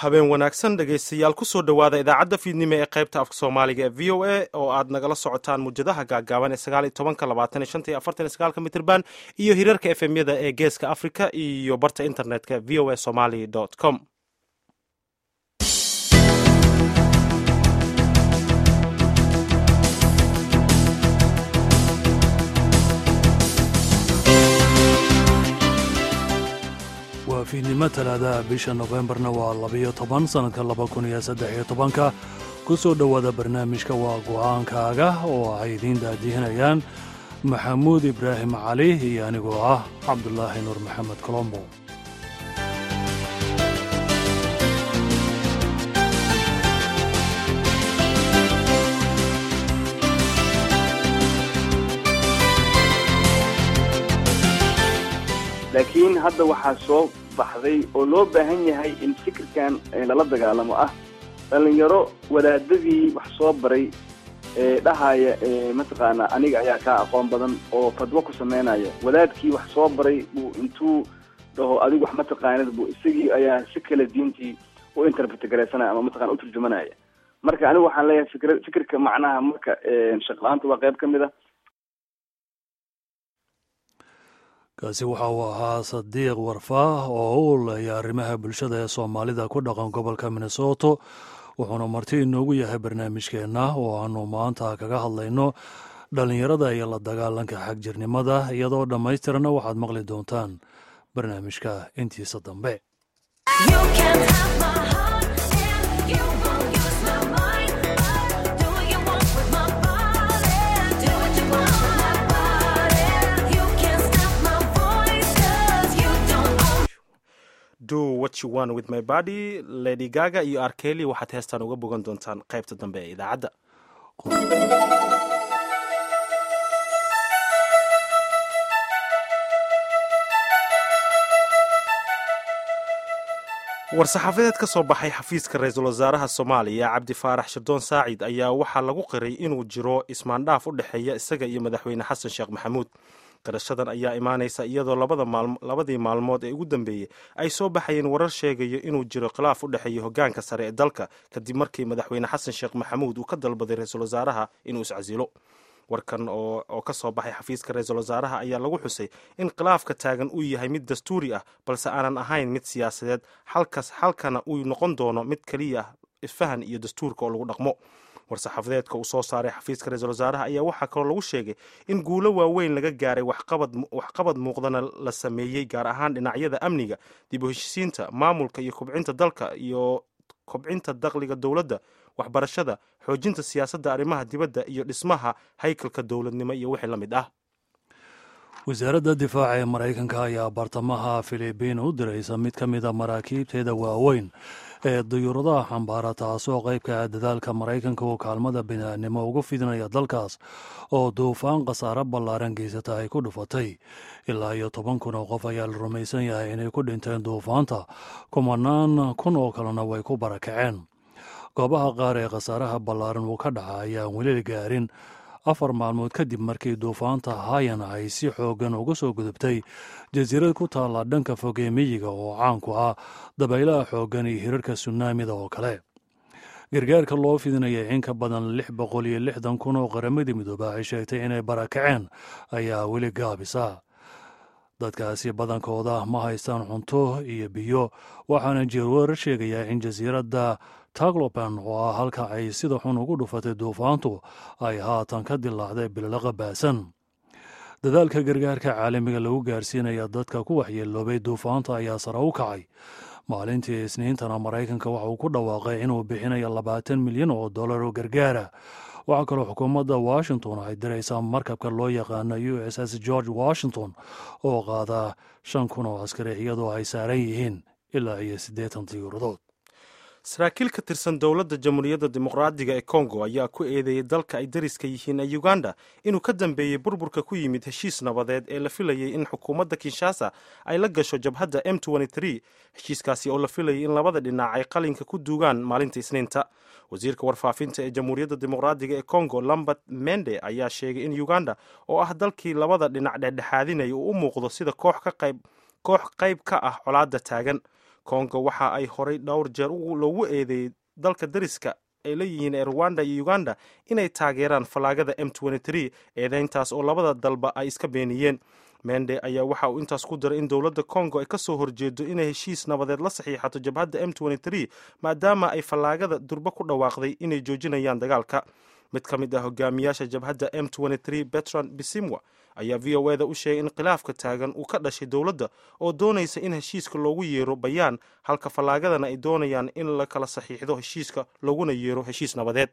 habeen wanaagsan dhegaystayaal ku soo dhowaada idaacadda fiidnimo ee qaybta afka soomaaliga ee v o a oo aad nagala socotaan muujadaha gaagaaban ee 19 mitirban iyo hirarka efemyada ee geeska africa iyo barta internetka v o a somali com. waa fiidnimo talaadaha bisha nofembarna waa 12 sannadka 2013 ku soo dhowaada barnaamijka waa go'aankaaga oo ay idiin daadihinayaan maxamuud ibraahim cali iyo anigoo ah cabdulaahi nuur maxamed colombo. laakiin hadda waxaa soo baxday oo loo baahan yahay in fikirkan lala dagaalamo ah dhalinyaro wadaadadii wax soo baray dhahaya mataqaanaa aniga ayaa kaa aqoon badan oo fadwo ku samaynaya wadaadkii wax soo baray buu intuu dhaho adigu wax mataqaanid buu isagii ayaa si kale diintii u interpret garaysanaya ama mataqaana u turjumanaya. marka anigu waxaan leeyahay fikirka macnaha marka shaqlaanta waa qayb ka mid ah. kaasi waxa uu ahaa Sadiiq Warfaah oo u leeyahay arrimaha bulshada ee Soomaalida ku dhaqan gobolka Minnesota wuxuuna marti inoogu yahay barnaamijkeena oo aanu maanta kaga hadlayno dhalinyarada iyo la dagaalanka xagjirnimada iyadoo dhammaystirana waxaad maqli doontaan barnaamijka intiisa dambe. Do what you want with my body, Lady Gaga iyo R. Kelly waxaad heestaan uga bogan doontaan qaybta dambe ee idaacadda. war-saxaafadeed ka soo baxay xafiiska ra-iisul wasaaraha Soomaaliya Cabdi Faarax Shirdoon Saacid ayaa waxaa lagu qiray inuu jiro ismaandhaaf u dhexeeya isaga iyo madaxweyne Xasan Sheekh Maxamuud. qarashadan ayaa imaanaysa iyadoo labadii maalmood ee ugu dambeeyey ay soo baxayeen warar sheegaya inuu jiro khilaaf u dhexeeya hoggaanka sare ee dalka kadib markii madaxweyne Xasan Sheekh Maxamuud uu ka dalbaday ra-iisul wasaaraha inuu iscasilo. warkan oo ka soo baxay xafiiska ra-iisul wasaaraha ayaa lagu xusay in khilaafka taagan uu yahay mid dastuuri ah balse aanan ahayn mid siyaasadeed halkana uu noqon doono mid keliya ah isfahan iyo dastuurka oo lagu dhaqmo. war-saxaafadeedka uu soo saaray xafiiska ra-iisul wasaaraha ayaa waxaa kaloo lagu sheegay in guulo waaweyn laga gaaray waxqabad muuqdana la sameeyey gaar ahaan dhinacyada amniga, dib u heshiisiinta, maamulka iyo kobcinta dalka iyo kobcinta dakhliga dowladda, waxbarashada, xoojinta siyaasadda arrimaha dibadda iyo dhismaha haykalka dowladnimo iyo wixii la mid ah. wasaaradda difaaca ee Maraykanka ayaa bartamaha Filibiin u diraysa mid ka mid a maraakiibteeda waaweyn ee dayuuradaha xambaara taasoo qaybka dadaalka Maraykanka oo kaalmada bini'aadnimo ugu fidinaya dalkaas oo duufaan khasaare ballaaran geysata ay ku dhufatay. ilaa iyo 10,000 oo qof ayaa la rumaysan yahay inay ku dhinteen duufaanta, 10,000 oo kalena way ku barakaceen. goobaha qaar ee khasaaraha ballaaran uu ka dhaca ayaan weli gaarin 4 maalmood kadib markii duufaanta Haiyan ay si xoogan uga soo gudubtay jasiirad ku taalla dhanka fog ee miyiga oo caan ku ah dabaylaha xoogan iyo hirarka tsunamida oo kale. gargaarka loo fidinaya in ka badan 660,000 oo qaramadii midooba ay sheegtay inay barakaceen ayaa weli gaabisa. dadkaasi badankooda ma haystaan cunto iyo biyo waxaana jeerwarar sheegayaa in jasiiradda Tagloban oo ah halka ay sida xun ugu dhufatay duufaantu ay haatan ka dilaacday bilaqo baasan. dadaalka gargaarka caalamiga lagu gaarsiinaya dadka ku waxyeeloobay duufaanta ayaa sare u kacay. maalintii Isniintana Maraykanka waxa uu ku dhawaaqay inuu bixinayo $20 milyan oo gargaara. waxaa kaloo xukuumadda Washington ay diraysaa markabka loo yaqaano USS George Washington oo qaada 5,000 oo askari iyadoo ay saaran yihiin ilaa iyo 80 diyuuradood. saraakiil ka tirsan dowladda jamhuuriyadda dimuqraadiga ee Congo ayaa ku eedeeyay dalka ay dariska yihiin ee Uganda inuu ka dambeeyey burburka ku yimid heshiis nabadeed ee la filayay in xukuumadda Kinshasa ay la gasho jabhadda M23. heshiiskaasi oo la filayay in labada dhinac ay qalinka ku duugaan maalinta Isniinta. wasiirka warfaafinta ee jamhuuriyadda dimuqraadiga ee Congo Lambert Mende ayaa sheegay in Uganda oo ah dalkii labada dhinac dhexdhexaadinaya uu u muuqdo sida koox qayb ka ah colaadda taagan. kongo waxa ay horay dhowr jeer loogu eedeeyey dalka dariska ay leeyihiin ee rwanda iyo uganda inay taageeraan fallaagada M23 eedeyntaas oo labada dalba ay iska beeniyeen. mende ayaa waxa uu intaas ku daray in dowladda kongo ay ka soo horjeedo inay heshiis nabadeed la saxiixato jabhadda M23 maadaama ay fallaagada durba ku dhawaaqday inay joojinayaan dagaalka. mid ka mid ah hogaamiyaasha jabhadda M23 Bertrand Bisimwa ayaa v o eda u sheegay in khilaafka taagan uu ka dhashay dowladda oo doonaysa in heshiiska loogu yeero bayaan, halka fallaagadana ay doonayaan in la kala saxiixdo heshiiska looguna yeero heshiis nabadeed.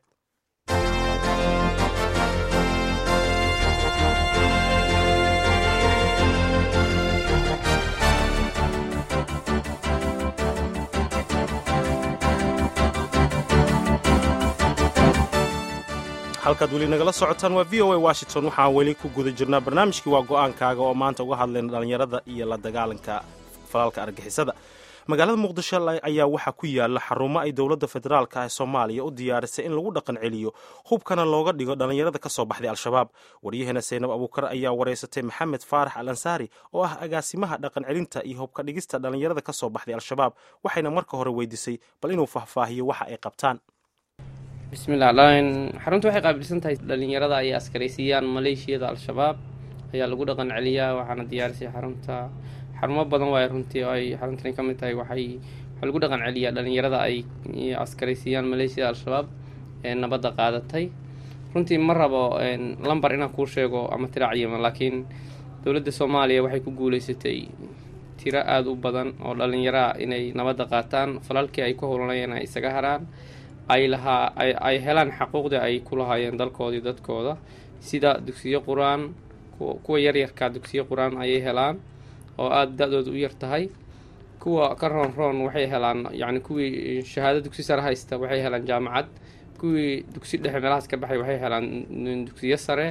halkaad weli nagala socotaan waa v o a washington. waxaan weli ku guda jirnaa barnaamijkii waa go-aankaaga oo maanta uga hadlayna dhallinyarada iyo la dagaalanka falalka argixisada. magaalada muqdisho ayaa waxaa ku yaala xarumo ay dowladda federaalka ah ee soomaaliya u diyaarisay in lagu dhaqan celiyo hubkana looga dhigo dhallinyarada ka soo baxday al-shabaab. waryaheena saynab abuukar ayaa wareysatay maxamed faarax al ansaari oo ah agaasimaha dhaqan celinta iyo hubka dhigista dhallinyarada ka soo baxday al-shabaab, waxayna marka hore weydiisay bal inuu faahfaahiyo waxa ay qabtaan. bismillah. xaruntu waxay qaabilsan tahay dhallinyarada ay askaraysiiyaan maleeshiyada al-shabaab ayaa lagu dhaqan celiyaa, waxaana diyaarisay xarunta. xarumo badan waay runtii oo ay xaruntani ka mid tahay. waxaa lagu dhaqan celiyaa dhallinyarada ay askaraysiiyaan maleeshiyada al-shabaab ee nabadda qaadatay. runtii ma rabo lambar inaan kuu sheego ama tira cayima, laakiin dowladda soomaaliya waxay ku guuleysatay tiro aada u badan oo dhallinyara inay nabadda qaataan, falalkii ay ku howlanayeen ay isaga haraan, ay helaan xaquuqdii ay ku lahaayeen dalkoodii dadkooda, sida dugsiyo qur-aan. kuwa yaryarka dugsiyo qur-aan ayay helaan oo aada da-dooda u yar tahay. kuwa ka roon waxay helaan, yacni kuwii shahaado dugsi sare haysta waxay helaan jaamacad. kuwii dugsi dhexe meelahaas ka baxay waxay helaan dugsiyo sare.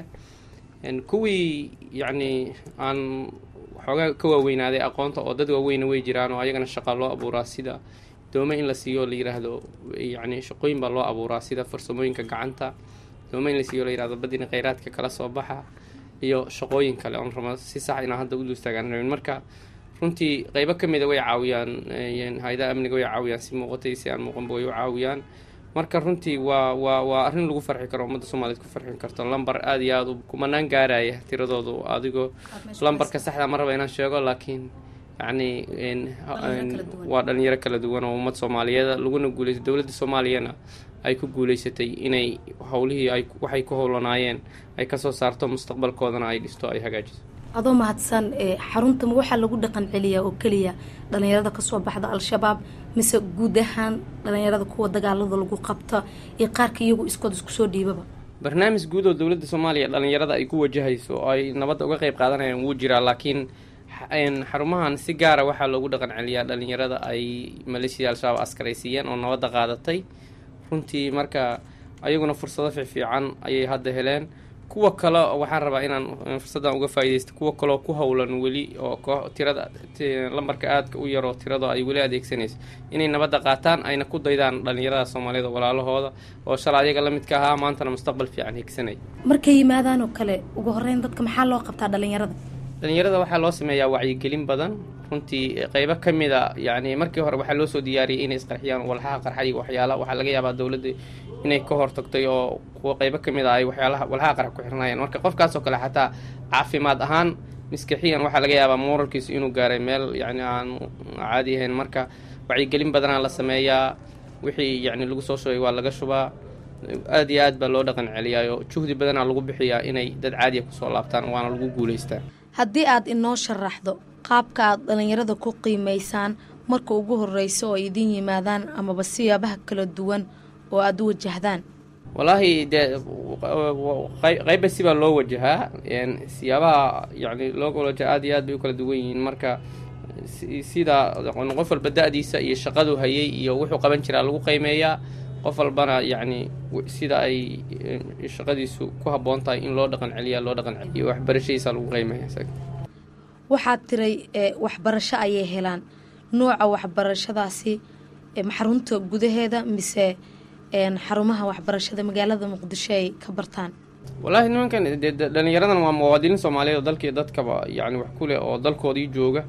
kuwii yacni aan xoogaa ka waaweynaaday aqoonta oo dad waaweyna way jiraan oo ayagana shaqa loo abuuraa, sida doome in la siiyo la yiraahdo yacni shaqooyin baa loo abuuraa sida farsamooyinka gacanta. doome in la siiyo la yirahdo badina kheyraadka kala soo baxa iyo shaqooyin kale oon rabo si sax inaan hadda u duustaagaan rabin. marka runtii qeybo ka mida way caawiyaan, hay-adaha amniga way caawiyaan si muuqatay si aan muuqanba way u caawiyaan. marka runtii waa arrin lagu farxi karo, ummadda soomaaliyeed ku farxin karto. lambar aada iyo aada u kumanaan gaaraya tiradoodu, adigoo lambarka saxda ma raba inaan sheego, laakiin yacni waa dhalinyaro kala duwan oo ummad soomaaliyeed laguna guuleystay. dowladda soomaaliyana ay ku guuleysatay inay howlihii waxay ku howlanaayeen ay kasoo saarto, mustaqbalkoodana ay dhisto, ay hagaajiso. adoo mahadsan. xaruntama waxaa lagu dhaqan celiyaa oo keliya dhallinyarada kasoo baxda al-shabaab, mise guud ahaan dhallinyarada kuwa dagaalada lagu qabta iyo qaarka iyagu iskood isku soo dhiibaba? barnaamij guud oo dowladda soomaaliya dhallinyarada ay ku wajahayso oo ay nabadda uga qeyb qaadanayaan wuu jiraa, laakiin xarumahan si gaara waxaa loogu dhaqan celiyaa dhallinyarada ay maleeshiyada al-shabaab askaraysiiyeen oo nabadda qaadatay. runtii marka ayaguna fursado fiican ayay hadda heleen. kuwa kale waxaan rabaa inaan fursaddan uga faa'iidaysto, kuwa kaleo ku howlan weli oo tirada lambarka aadka u yaroo tirado ay weli adeegsanayso inay nabadda qaataan, ayna ku daydaan dhallinyarada soomaaliyeed oo walaalahooda oo shalay ayaga la midka ahaa, maantana mustaqbal fiican higsanay. markay yimaadaan oo kale ugu horeyn dadka maxaa loo qabtaa dhalinyarada waxaa loo sameeyaa wacyigelin badan. runtii qeybo ka mid a yacni markii hore waxaa loo soo diyaariyay inay isqarxiyaan walxaha qarxa iyo waxyaala. waxaa laga yaabaa dowladda inay ka hortagtay oo kuwa qeybo ka mid a ay walxaha qarxa ku xirnaayeen. marka qofkaas oo kale xataa caafimaad ahaan maskaxiyan waxaa laga yaabaa moralkiisu inuu gaaray meel yacni aan caadi ahayn. marka wacyigelin badanaa la sameeyaa, wixii yacni lagu soo shubay waa laga shubaa. aad iyo aad baa loo dhaqan celiyaayo, juhdi badanaa lagu bixiyaa inay dad caadiya kusoo laabtaan, waana lagu guulaystaa. haddii aad inoo sharaxdo qaabka aad dhallinyarada ku qiimaysaan marka ugu horeyso oo idin yimaadaan, amaba siyaabaha kala duwan oo aada u wajahdaan? wallaahi dee qeyba sibaa loo wajahaa, siyaabaha yacni loo wajaha aad iyo aad bay u kala duwan yihiin. marka sida qof walba da-diisa iyo shaqadu hayay iyo wuxuu qaban jiraa lagu qiimeeyaa. qof walbana yacni sida ay shaqadiisu ku habboon tahay in loo dhaqan celiyaa loo dhaqan celiyo, waxbarashadiisa lagu qiimeeya. waxaad tiray waxbarasho ayay helaan. nooca waxbarashadaasi xarunta gudaheeda mise xarumaha waxbarashada magaalada muqdisho ay ka bartaan? wallaahi nimankan dhallinyaradan waa muwaadiniin soomaaliyeed oo dalkii dadkaba yacni wax ku leh oo dalkoodii jooga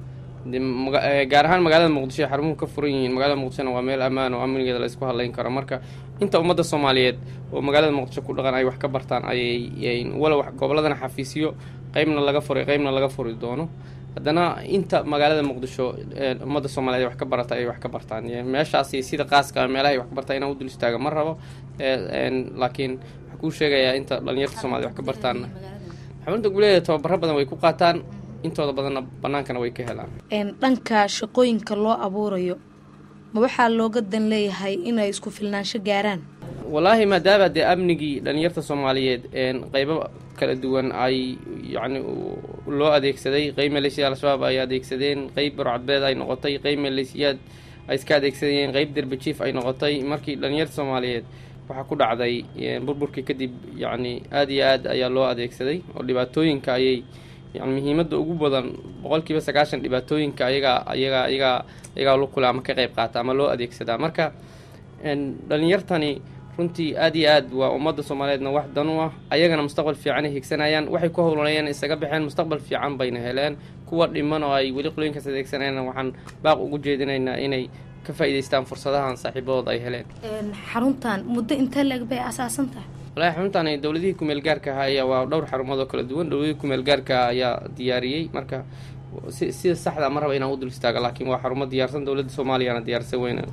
gaar ahaan magaalada muqdisho xarumuhu ka furan yihiin. Magaalada muqdishona waa meel ammaan oo amnigeeda la isku hadlayn karo. Marka inta ummadda Soomaaliyeed oo magaalada muqdisho ku dhaqan ay wax ka bartaan ayay wala goboladana xafiisyo qaybna laga furi doono. haddana inta magaalada muqdisho ummadda Soomaaliyeed wax ka barata ay wax ka bartaan meeshaasi sida qaaska meelaha wax ka bartaa inaan u dul istaaga ma rabo, laakiin waxa ku sheegayaa inta dhalinyarada Soomaaliyeed wax ka bartaan xarunta guuleeda tababaro badan way ku qaataan, intooda badanna banaankana way ka helaan. Dhanka shaqooyinka loo abuurayo ma waxaa looga dan leeyahay inay isku filnaansho gaaraan? Wallaahi maadaama dee amnigii dhalinyarta Soomaaliyeed qaybo kala duwan ay yacni loo adeegsaday, qayb maleeshiyaad al-shabaab ay adeegsadeen, qayb burcadbeed ay noqotay, qayb maleeshiyaad ay iska adeegsadeen, qayb derbajiif ay noqotay. Markii dhalinyarta Soomaaliyeed waxaa ku dhacday burburkii kadib yacni aad iyo aad ayaa loo adeegsaday oo dhibaatooyinka ayay yani muhiimadda ugu badan 90% dhibaatooyinka ayagaa lu kula ama ka qayb qaata ama loo adeegsadaa. Marka dhalinyartani runtii aad iyo aad waa ummadda Soomaaliyeedna wax dan u ah, ayagana mustaqbal fiican ay higsanayaan, waxay ku howlanayaan isaga baxeen mustaqbal fiican bayna heleen. Kuwa dhiman oo ay weli qolooyinkaas adeegsanayaan waxaan baaq ugu jeedinaynaa inay ka faa'iidaystaan fursadahan saaxiibadooda ay heleen. Xaruntan muddo intee leeg bay asaasan tahay? wallaahi xaruntan dowladihii ku meel gaarka ah ayaa waa dhowr xarumood oo kala duwan. Dowladihii ku meel gaarka ayaa diyaariyey, marka sida saxda ma raba inaan u dul istaago, laakiin waa xarumo diyaarsan. Dowladda Soomaaliyana diyaarsan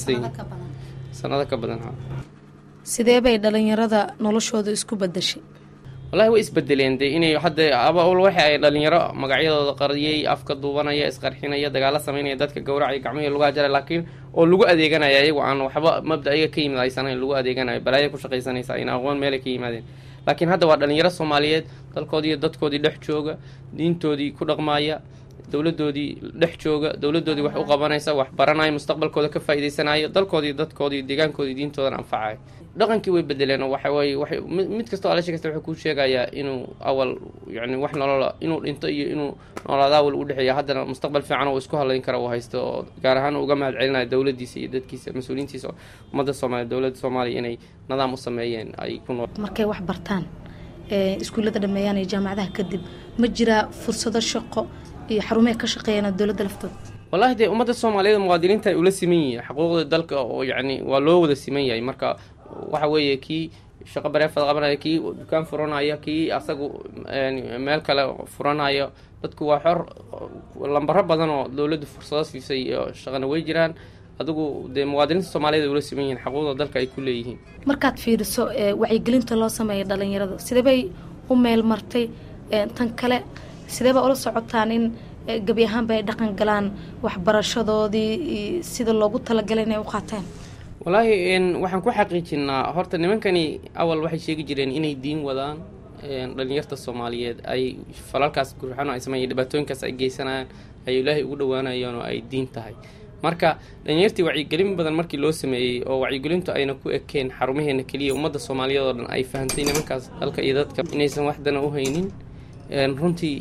sanado ka badan. Sidee bay dhalinyarada noloshooda isku bedeshay? wallaahi way isbedeleen dee inay hadda waxa ay dhalinyaro magacyadooda qariyay, afka duubanaya, isqarxinaya, dagaalo sameynaya, dadka gowracaya, gacmihii lagu hajaray, laakiin oo lagu adeeganaya iyagu aan waxba mabda ayaga ka yimid aysanayn, lagu adeeganayo balaayo ku shaqaysanaysa in aqoon meelay ka yimaadeen. laakiin hadda waa dhalinyaro Soomaaliyeed dalkoodii iyo dadkoodii dhex jooga, diintoodii ku dhaqmaya, dowladoodii dhex jooga, dowladoodii wax u qabanaysa, wax baranaya, mustaqbalkooda ka faa'iideysanayo, dalkoodii dadkoodii deegaankoodii diintoodan anfacaya. dhaqankii way bedeleen oo waxay mid kasta oo ala sheegaysta wuxuu ku sheegayaa inuu awal yani wax nolol inuu dhinto iyo inuu noolaada wal u dhaxeeya, haddana mustaqbal fiican oo isku halayn kara uu haysto, oo gaar ahaan uga mahad celinayo dowladiisa iyo dadkiisa mas'uuliyiintiisa ummadda Soomaaliyeed, dowladda Soomaaliya inay nidaam u sameeyeen ay ku nool markay wax bartaan iskuulada dhameeyaan iyo jaamacadaha kadib ma jira fursado shaqo iyo xarumo ka shaqeeyaan dowladda laftooda. wallaahi dee ummadda Soomaaliyeed muwaadiniinta ay ula siman yihiin xuquuqda dalka oo yacni waa loo wada siman yahay. marka waxa weeye kii shaqo bareefad qabanaya, kii dukaan furanaya, kii asagu meel kale furanayo, dadku waa xor. lambaro badan oo dowladdu fursado siisay iyo shaqana way jiraan. adigu dee muwaadiniinta Soomaaliyeed ay ula siman yihiin xuquuqda dalka ay ku leeyihiin. markaad fiiriso wacyigelinta loo sameeyo dhalinyarada sidee bay u meel martay? tan kale sidee bay ula socotaan in gabi ahaanba ay dhaqan galaan waxbarashadoodii sida loogu talagalay inay u qaataan? wallaahi waxaan ku xaqiijinaa horta nimankani awal waxay sheegi jireen inay diin wadaan. dhalinyarta Soomaaliyeed ay falalkaas gurxano ay sameeyeen, dhibaatooyinkaas ay geysanayaan, ay Ilaahay ugu dhawaanayaan oo ay diin tahay. marka dhalinyartii wacyigelin badan markii loo sameeyey oo wacyigelintu ayna ku ekeen xarumaheena keliya, ummadda Soomaaliyeed oo dhan ay fahantay nimankaas dalka iyo dadka inaysan waxdana u haynin, runtii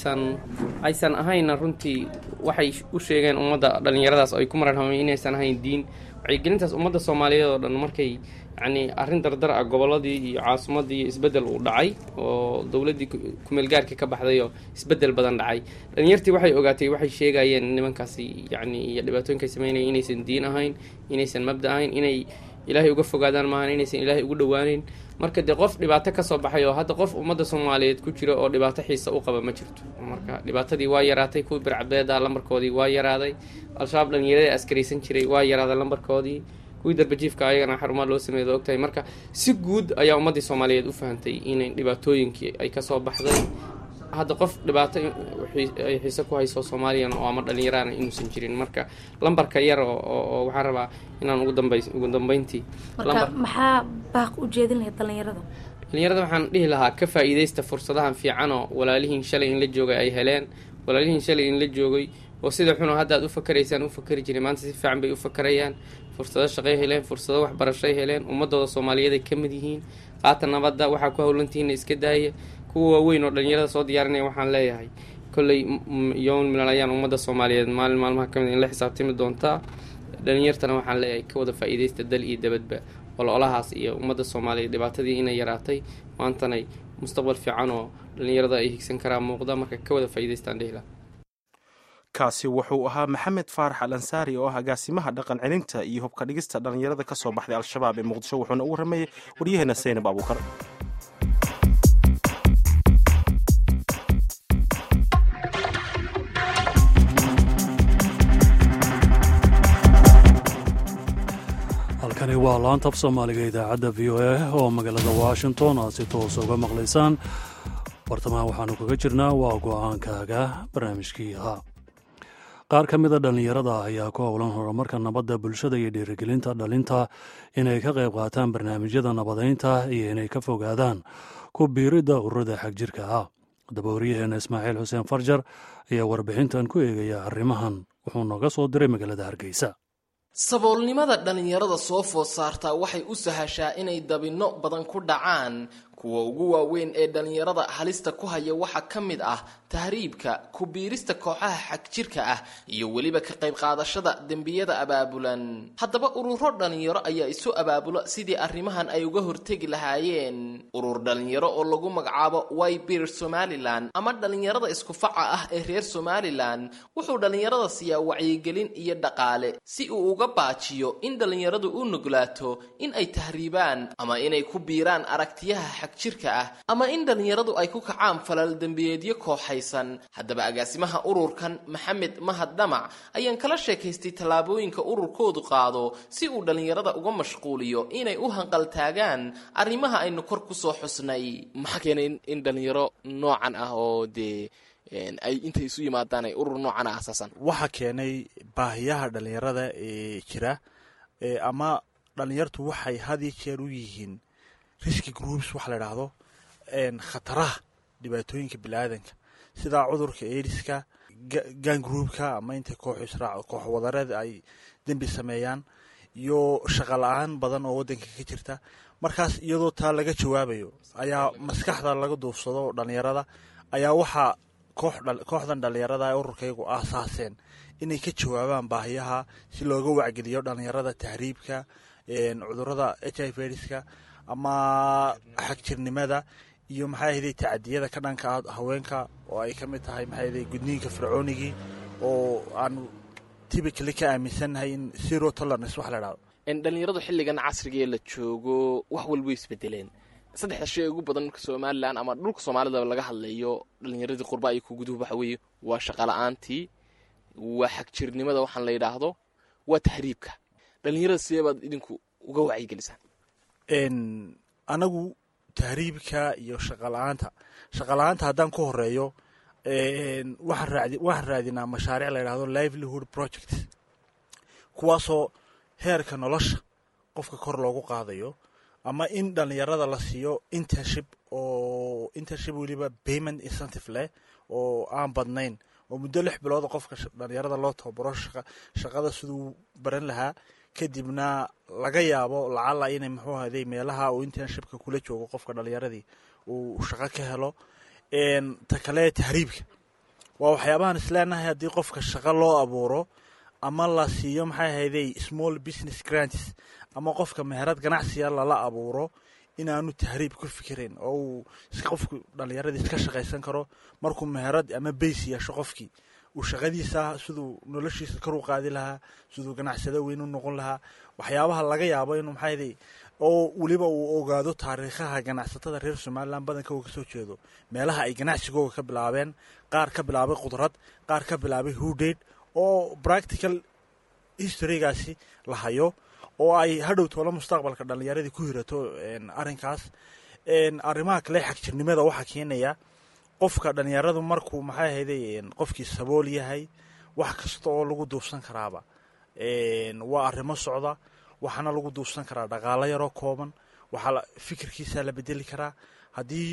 aysan ahayna runtii waxay u sheegeen ummadda dhalinyaradaas oo ay ku maran inaysan ahayn diin. wacyigelintaas ummadda Soomaaliyeed oo dhan markay yacni arrin dardar ah gobolladii iyo caasimadii iyo isbeddel uu dhacay oo dowladdii kumeelgaarkii ka baxday oo isbeddel badan dhacay, dhalinyartii waxay ogaatay, waxay sheegayeen nimankaasi yacni iyo dhibaatooyinkay sameynayeen inaysan diin ahayn, inaysan mabda ahayn, inay Ilaahay uga fogaadaan maahan, inaysan Ilaahay ugu dhawaaneyn. marka dee qof dhibaato ka soo baxay oo hadda qof ummadda Soomaaliyeed ku jira oo dhibaato xiisa u qaba ma jirto. marka dhibaatadii waa yaraatay, kuwii bircadbeeda lambarkoodii waa yaraaday, al-shabaab dhalinyarada askaraysan jiray waa yaraaday lambarkoodii, kuwii darbajiifka ayagana xarumaha loo sameeyo ogtahay. marka si guud ayaa ummaddii Soomaaliyeed u fahantay inay dhibaatooyinkii ay ka soo baxday. hadda qof dhibaato ay xiise ku hayso Soomaaliyan oo ama dhalinyarana inuusan jirin. marka lambarka yar oo waxaan rabaa inaan ugu dambeyntii marka maxaa baaq u jeedin lahayd dhalinyarada waxaan dhihi lahaa ka faa'iideysta fursadahan fiican oo walaalihiin shalay in la joogay ay heleen, walaalihiin shalay in la joogay oo sida xun oo hadda aad u fakaraysaan u fakari jiray maanta si fiican bay u fakarayaan. fursado shaqay heleen, fursado waxbarashay heleen, ummadooda Soomaaliyeed ay ka mid yihiin. qaata nabadda waxaa ku howlantihiin iska daaya. kuwa waaweyn oo dhalinyarada soo diyaarinaya waxaan leeyahay kolley yoon milan ayaan ummadda Soomaaliyeed maalin maalmaha ka mid in la xisaabtami doontaa. dhalinyartana waxaan leeyahay ka wada faa'iideysta dal iyo dabadba ololahaas iyo ummadda Soomaaliyeed dhibaatadii inay yaraatay, maantana mustaqbal fiican oo dhalinyarada ay higsan karaan muuqda. marka ka wada faa'iideystaan dhehla. kaasi wuxuu ahaa maxamed faarax al ansaari oo ah agaasimaha dhaqan celinta iyo hubka dhigista dhallinyarada ka soo baxday al-shabaab ee muqdisho wuxuuna ugu rameeyey waryaheena saynab abuukar. halkani waa laanta af soomaaliga idaacadda v o a oo magaalada washington aad si toos uga maqlaysaan. bartamaha waxaanu kaga jirnaa waa go-aankaaga barnaamijkii ahaa. qaar ka mida dhallinyarada ayaa ku howlan horumarka nabadda bulshada iyo dhiirigelinta dhalinta inay ka qayb qaataan barnaamijyada nabadaynta iyo inay ka fogaadaan ku biiridda ururada xagjirka ah. haddaba waryaheena ismaaciil xuseen farjar ayaa warbixintan ku eegaya arrimahan. wuxuu nooga soo diray magaalada hargeysa. saboolnimada dhallinyarada soo food saartaa waxay u sahashaa inay dabinno badan ku dhacaan. kuwa ugu waaweyn ee dhallinyarada halista ku haya waxaa ka mid ah tahriibka, ku biirista kooxaha xagjirka ah iyo weliba ka qayb qaadashada dembiyada abaabulan. haddaba ururo dhallinyaro ayaa isu abaabula sidii arrimahan ay uga hortegi lahaayeen. urur dhallinyaro oo lagu magacaabo Waybeer Somaliland ama dhallinyarada isku faca ah ee reer Somaliland wuxuu dhallinyarada siiyaa wacyigelin iyo dhaqaale si uu uga baajiyo in dhallinyaradu u nuglaato in ay tahriibaan ama inay ku biiraan aragtiyaha jirka ah ama in dhallinyaradu ay ku kacaan falal dembiyeedyo kooxaysan. haddaba agaasimaha ururkan Maxamed Mahad Dhamac ayaan kala sheekaystay tallaabooyinka ururkoodu qaado si uu dhallinyarada uga mashquuliyo inay u hanqaltaagaan arrimaha aynu kor ku soo xusnay. maxaa keenay in dhallinyaro noocan ah oo dee ay intay isu yimaadaan ay urur noocan ah asaasan? waxaa keenay baahiyaha dhallinyarada ee jira ama dhallinyartu waxay had iyo jeer u yihiin riski groups waxa la idhaahdo khataraha dhibaatooyinka biniaadanka sida cudurka aidiska, gang groupka ama intay koox wadareed ay dembi sameeyaan iyo shaqo la-aan badan oo waddanka ka jirta. markaas iyadoo taa laga jawaabayo ayaa maskaxda laga duufsado dhallinyarada ayaa waxaa kooxdan dhallinyarada ee ururkaygu aasaaseen inay ka jawaabaan baahiyaha si looga wacgeliyo dhallinyarada tahriibka, cudurada HIV aidiska ama xagjirnimada iyo maxay tacadiyada ka dhanka haweenka oo ay ka mid tahay maxay gudniinka fircoonigii oo aan typically ka aaminsannahay in zero tolerance wax la idhaahdo. dhallinyaradu xilligan casrigaee la joogo wax walba isbedeleen. saddexda shay ugu badan marka Somaliland ama dhulka Soomaalida laga hadlayo dhallinyaradii qurba ay ku guduhu waxa weeye waa shaqo la'aantii, waa xagjirnimada waxaan la yidhaahdo, waa tahriibka. dhallinyarada sidee baad idinku uga wacyigelisaan? anagu tahriibka iyo shaqala-aanta haddaan ku horeeyo waxaan raadinaa mashaariic la yidhahdo livelihood projects kuwaasoo heerka nolosha qofka kor loogu qaadayo ama in dhallinyarada la siiyo internship weliba payment incentive leh oo aan badnayn oo muddo 6 bilood qofka dhallinyarada loo tababaro shaqada siduu baran lahaa kadibna laga yaabo lacala inay muxuu ahaday meelaha uu internshipka kula joogo qofka dhallinyaradii uu shaqo ka helo. ta kale tahriibka waa waxyaabahan isleenahay haddii qofka shaqo loo abuuro ama la siiyo maxay ahaday small business grants ama qofka meherad ganacsiya lala abuuro inaanu tahriib ku fikirin oo uu qofku dhallinyaradii iska shaqaysan karo markuu meherad ama base yeesho qofkii uu shaqadiisa siduu noloshiisa kor u qaadi lahaa, siduu ganacsada weyn u noqon lahaa. waxyaabaha laga yaabo inuu maxay oo weliba uu ogaado taariikhaha ganacsatada reer Somaliland badanka uu ka soo jeedo meelaha ay ganacsigooda ka bilaabeen, qaar ka bilaabay qudrad, qaar ka bilaabay hudheyd oo practical historygaasi la hayo oo ay hadhow toola mustaqbalka dhallinyaradii ku hirato arrinkaas. arrimaha kale xagjirnimada waxaa keenaya qofka dhallinyaradu markuu maxay ahaday qofkii sabool yahay wax kasta oo lagu duufsan karaaba waa arrimo socda. waxaana lagu duufsan karaa dhaqaalo yaroo kooban, waxaa fikirkiisa la bedeli karaa. haddii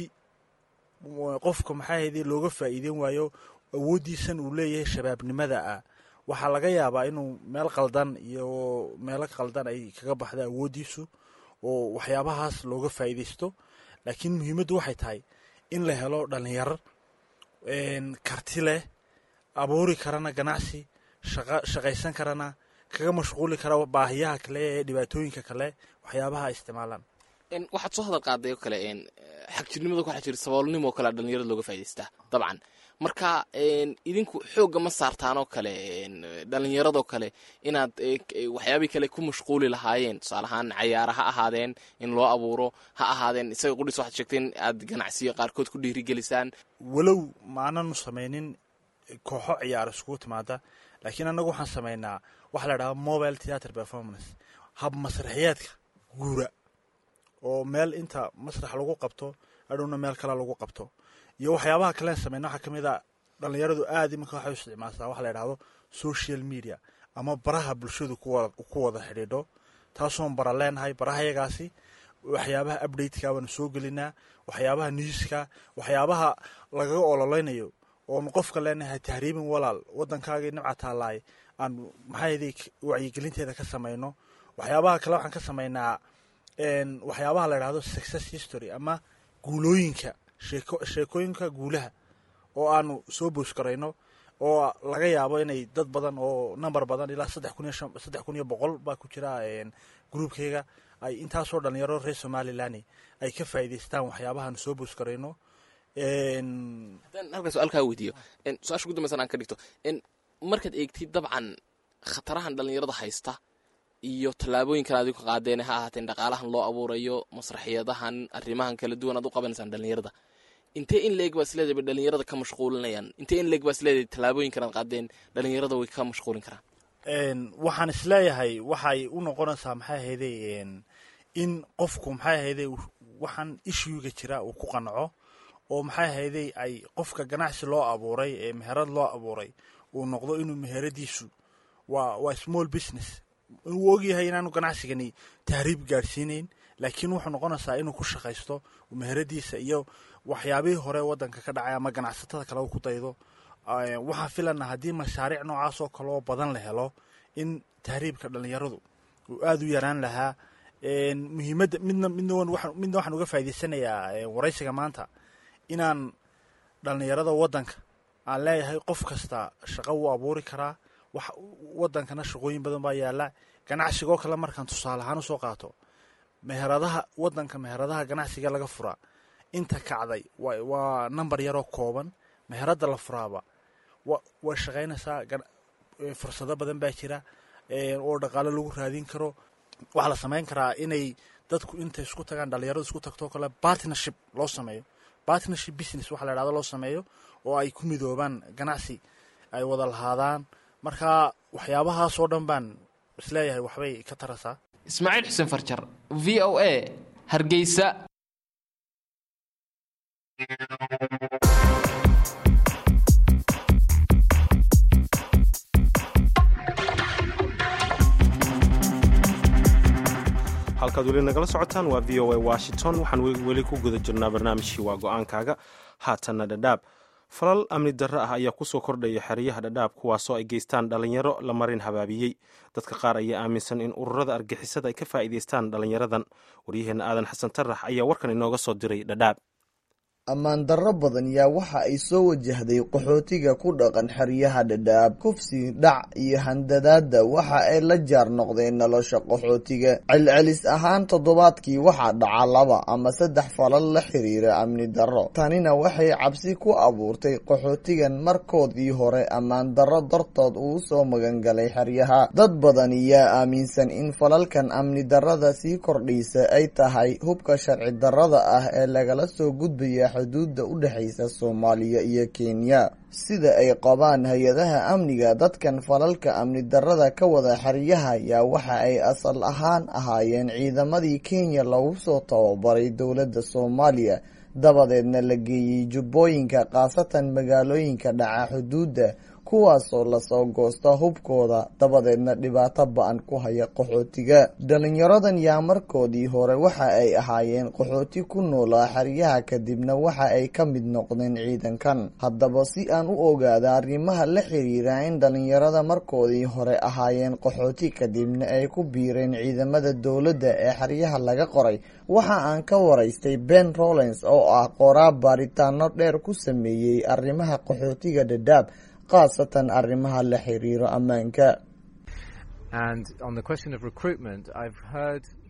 qofka maxay ahaday looga faa'iideyn waayo awooddiisan uu leeyahay shabaabnimada ah, waxaa laga yaabaa inuu meel qaldan iyo meelo qaldan ay kaga baxda awooddiisu oo waxyaabahaas looga faa'iidaysto. laakiin muhiimaddu waxay tahay in la helo dhallinyaro karti leh, abuuri karana ganacsi, shaqaysan karana, kaga mashquuli kara baahiyaha kale ee dhibaatooyinka kale waxyaabaha ay isticmaalaan. waxaad soo hadal qaaday oo kale xagjirnimada ku xajir saboolnimo kale dhallinyarada looga faa'iidaystaa. dabcan marka idinku xoogga ma saartaan oo kale dhalinyaradoo kale inaad waxyaabii kale ku mashquuli lahaayeen tusaale ahaan cayaara ha ahaadeen in loo abuuro ha ahaadeen isaga qudhis waxaad sheegteen aad ganacsiyo qaarkood ku dhiirigelisaan walow maananu samaynin kooxo ciyaar iskugu timaada laakiin annagu waxaan samaynaa waxa la idhahda mobile theatre performance hab masraxiyeedka guura oo meel inta masrax lagu qabto adhowna meel kale lagu qabto iyo waxyaabaha kalen samayna waxaa kamid a dhalinyaradu aad iminka waxay u isticmaalsaa waxa la idhahdo social media ama baraha bulshadu ku wada xidhiidho taasoon bara leenahay baraha yagaasi waxyaabaha updateka waanu soo gelinaa waxyaabaha newska waxyaabaha lagaga ololeynayo oonu qofka leenahay tahriibin walaal waddankaagii nimca taalaay aan maxaaday wacyigelinteeda ka samayno waxyaabaha kale waxaan ka samaynaa waxyaabaha la idhahdo success history ama guulooyinka sheekooyinka guulaha oo aanu soo boos garayno oo laga yaabo inay dad badan oo number badan ilaa 3,100 baa ku jira groupkayga ay intaasoo dhalinyaro reer somaliland ay ka faa'iidaystaan waxyaabahaanu soo boos garayno haddaan halkaa su-aalkaa weydiiyo su-aasha ugu dambaysan aan ka dhigto markaad eegtid dabcan khatarahan dhalinyarada haysta iyo tallaabooyinkan aad ka qaadeen ha ahaateen dhaqaalahan loo abuurayo masraxiyadahan arrimahan kala duwan aad u qabanaysaan dhalinyarada intee in leeg baa isleedahay dhalinyarada ka mashquulinayaan intee in leeg baa isleedahay tallaabooyinkan aad qaadeen dhalinyarada way ka mashquulin karaan waxaan isleeyahay waxay u noqonaysaa maxay ahayday in qofku maxay ahayday waxaan issuega jira uu ku qanco oo maxay ahayday ay qofka ganacsi loo abuuray ee meherad loo abuuray uu noqdo inuu meheradiisu waa small business uu ogyahay inaanu ganacsigani tahriib gaarsiinayn laakiin wuxuu noqonaysaa inuu ku shaqaysto meheradiisa iyo waxyaabihii hore waddanka ka dhacay ama ganacsatada kale ku daydo waxaan filanaa haddii mashaariic noocaas oo kale oo badan la helo in tahriibka dhalinyaradu uu aada u yaraan lahaa muhiimadda midna waxaan uga faa'iidaysanayaa waraysiga maanta inaan dhalinyarada waddanka aan leeyahay qof kasta shaqo wuu abuuri karaa wax waddankana shaqooyin badan baa yaalla ganacsigoo kale markaan tusaale ahaan usoo qaato meheradaha waddanka meheradaha ganacsiga laga furaa inta kacday waa number yaroo kooban meherada la furaaba way shaqaynaysaa fursado badan baa jira oo dhaqaalo lagu raadin karo waxaa la samayn karaa inay dadku intay isku tagaan dhalinyaradu isku tagtoo kale partnership loo sameeyo partnership business waxa la idhahdo loo sameeyo oo ay ku midoobaan ganacsi ay wada lahaadaan marka waxyaabahaasoo dhan baan isleeyahay waxbay ka tarasaa ismaaciil xuseen farjar v o a hargeysa halkaad weli nagala socotaan waa v o a washington waxaan weli ku guda jirnaa barnaamijkii waa go-aankaaga haatanna dhadhaab falal amni darro ah ayaa kusoo kordhaya xeryaha dhadhaab kuwaasoo ay geystaan dhalinyaro la marin habaabiyey dadka qaar ayaa aaminsan in ururada argixisada ay ka faa'iidaystaan dhalinyaradan waryaheenna aadan xasan tarax ayaa warkan inooga soo diray dhadhaab ammaan darro badan yaa waxa ay soo wajahday qaxootiga ku dhaqan xeryaha dhadhaab kufsi dhac iyo handadaada waxa ay la jaar noqdeen nolosha qaxootiga celcelis ahaan toddobaadkii waxaa dhaca 2 ama 3 falal la xiriira amni darro tanina waxay cabsi ku abuurtay qaxootigan markoodii hore ammaan darro dartood uu soo magangalay xeryaha dad badan yaa aaminsan in falalkan amni darrada sii kordhaysa ay tahay hubka sharci darrada ah ee lagala soo gudbaya xuduudda u dhaxaysa Soomaaliya iyo Kenya sida ay qabaan hay-adaha amniga dadkan falalka amni darrada ka wada xeryaha yaa waxa ay asal ahaan ahaayeen ciidamadii Kenya lagu soo tababaray dowladda Soomaaliya dabadeedna la geeyay jubbooyinka qaasatan magaalooyinka dhaca xuduudda kuwaasoo lasoo goosta hubkooda dabadeedna dhibaato ba-an ku haya qaxootiga dhalinyaradan yaa markoodii hore waxa ay ahaayeen qaxooti ku noolaa xeryaha kadibna waxa ay ka mid noqdeen ciidankan haddaba si aan u ogaada arrimaha la xiriira in dhalinyarada markoodii hore ahaayeen qaxooti kadibna ay ku biireen ciidamada dowladda ee xeryaha laga qoray waxa aan ka waraystay Ben Rollins oo ah qoraal baaritaano dheer ku sameeyey arrimaha qaxootiga Dhadhaab khaasatan arrimaha la xiriiro ammaanka. And on the question of recruitment, I've heard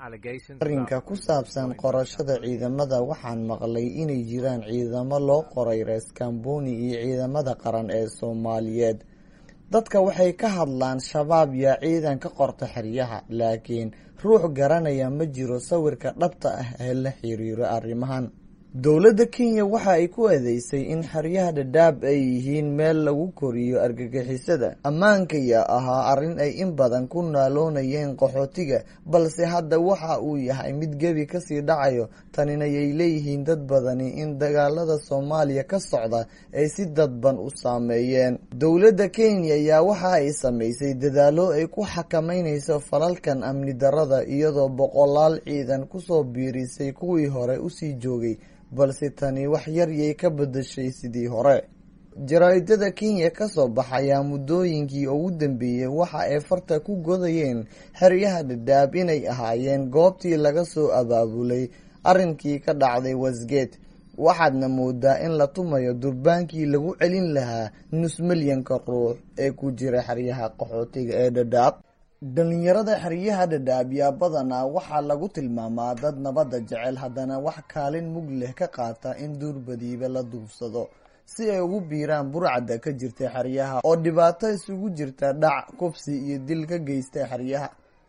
arrinka ku saabsan qorashada ciidamada waxaan maqlay inay jiraan ciidamo loo qoray rees kamboni iyo ciidamada qaran ee Soomaaliyeed. dadka waxay ka hadlaan shabaab yaa ciidan ka qorta xeryaha, laakiin ruux garanaya ma jiro sawirka dhabta ah ee la xiriiro arrimahan. dowladda Kenya waxa ay ku eedeysay in xeryaha Dadaab ay yihiin meel lagu koriyo argagixisada. ammaanka yaa ahaa arrin ay in badan ku naaloonayeen qaxootiga, balse hadda waxa uu yahay mid gebi kasii dhacayo. tanina ay leeyihiin dad badani in dagaalada Soomaaliya ka socda ay si dadban u saameeyeen. dowladda Kenya yaa waxa ay sameysay dadaalo ay ku xakameynayso falalkan amni darrada, iyadoo boqolaal ciidan kusoo biirisay kuwii hore usii joogay, balse tani wax yar yay ka bedeshay sidii hore. jaraa'idada Kenya ka soo baxaya muddooyinkii ugu dambeeyay waxa ay farta ku godayeen xeryaha Dadaab inay ahaayeen goobtii laga soo abaabulay arrinkii ka dhacday Westgate. waxaadna moodaa in la tumayo durbaankii lagu celin lahaa nus milyanka ruux ee ku jira xeryaha qaxootiga ee Dadaab. dhalinyarada xeryaha Dadaab yaa badanaa waxaa lagu tilmaamaa dad nabadda jecel, haddana wax kaalin mug leh ka qaata in duurbadiiba la duufsado si ay ugu biiraan burcadda ka jirta xeryaha oo dhibaato isugu jirta dhac, kufsi iyo dil ka geysta xeryaha,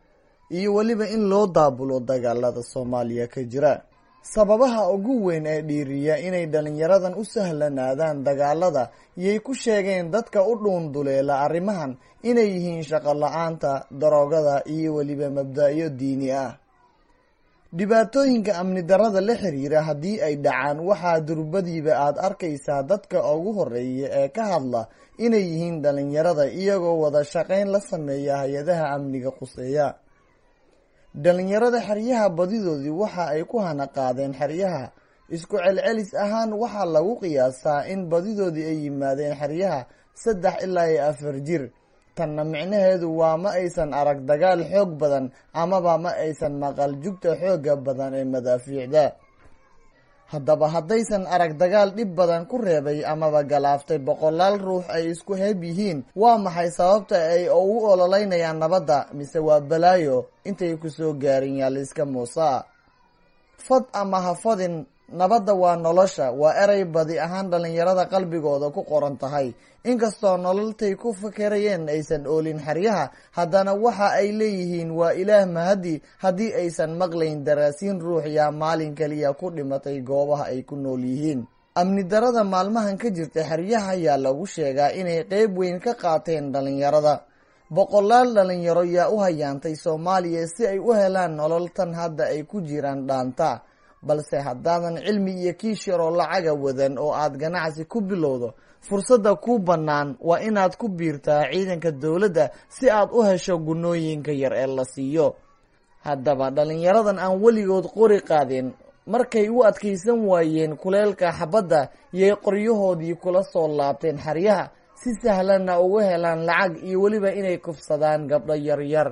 iyo weliba in loo daabulo dagaalada Soomaaliya ka jira. sababaha ugu weyn ee dhiiriya inay dhalinyaradan u sahlanaadaan dagaalada yay ku sheegeen dadka u dhuunduleela arrimahan inay yihiin shaqo la-aanta, daroogada iyo weliba mabda'yo diini ah. dhibaatooyinka amni darrada la xiriira haddii ay dhacaan, waxaa durbadiiba aad arkaysaa dadka ugu horeeya ee ka hadla inay yihiin dhalinyarada, iyagoo wada shaqayn la sameeya hay-adaha amniga quseeya. dhalinyarada xeryaha badidoodii waxa ay ku hana qaadeen xeryaha. isku celcelis ahaan waxaa lagu qiyaasaa in badidoodii ay yimaadeen xeryaha 3 ilaa 4 jir. tanna micnaheedu waa ma aysan arag dagaal xoog badan amaba ma aysan maqal jugta xooga badan ee madaafiicda. haddaba haddaysan arag dagaal dhib badan ku reebay amaba galaaftay boqolaal ruux ay isku heeb yihiin, waa maxay sababta ay ugu ololeynayaan nabadda? mise waa balaayo intay kusoo gaarin yaaliska muusaa? fad ama ha fadin, nabadda waa nolosha. waa erey badi ahaan dhalinyarada qalbigooda ku qoran tahay. inkastoo nololtay ku fakerayeen aysan oolin xeryaha, haddana waxa ay leeyihiin waa ilaah mahadi haddii aysan maqlayn daraasiin ruux yaa maalin kaliya ku dhimatay goobaha ay ku nool yihiin. amni darada maalmahan ka jirta xeryaha ayaa lagu sheegaa inay qeyb weyn ka qaateen dhalinyarada. boqolaal dhalinyaro yaa u hayaantay Soomaaliya si ay u helaan nolol tan hadda ay ku jiraan dhaanta. balse haddaadan cilmi iyo kiish yaroo lacaga wadan oo aad ganacsi ku bilowdo, fursadda ku bannaan waa inaad ku biirtaa ciidanka dowladda si aad u hesho gunooyinka yar ee la siiyo. haddaba dhalinyaradan aan weligood qori qaadeen, markay u adkaysan waayeen kuleelka xabadda, yay qoryahoodii kula soo laabteen xeryaha si sahlanna uga helaan lacag iyo weliba inay kufsadaan gabdho yaryar.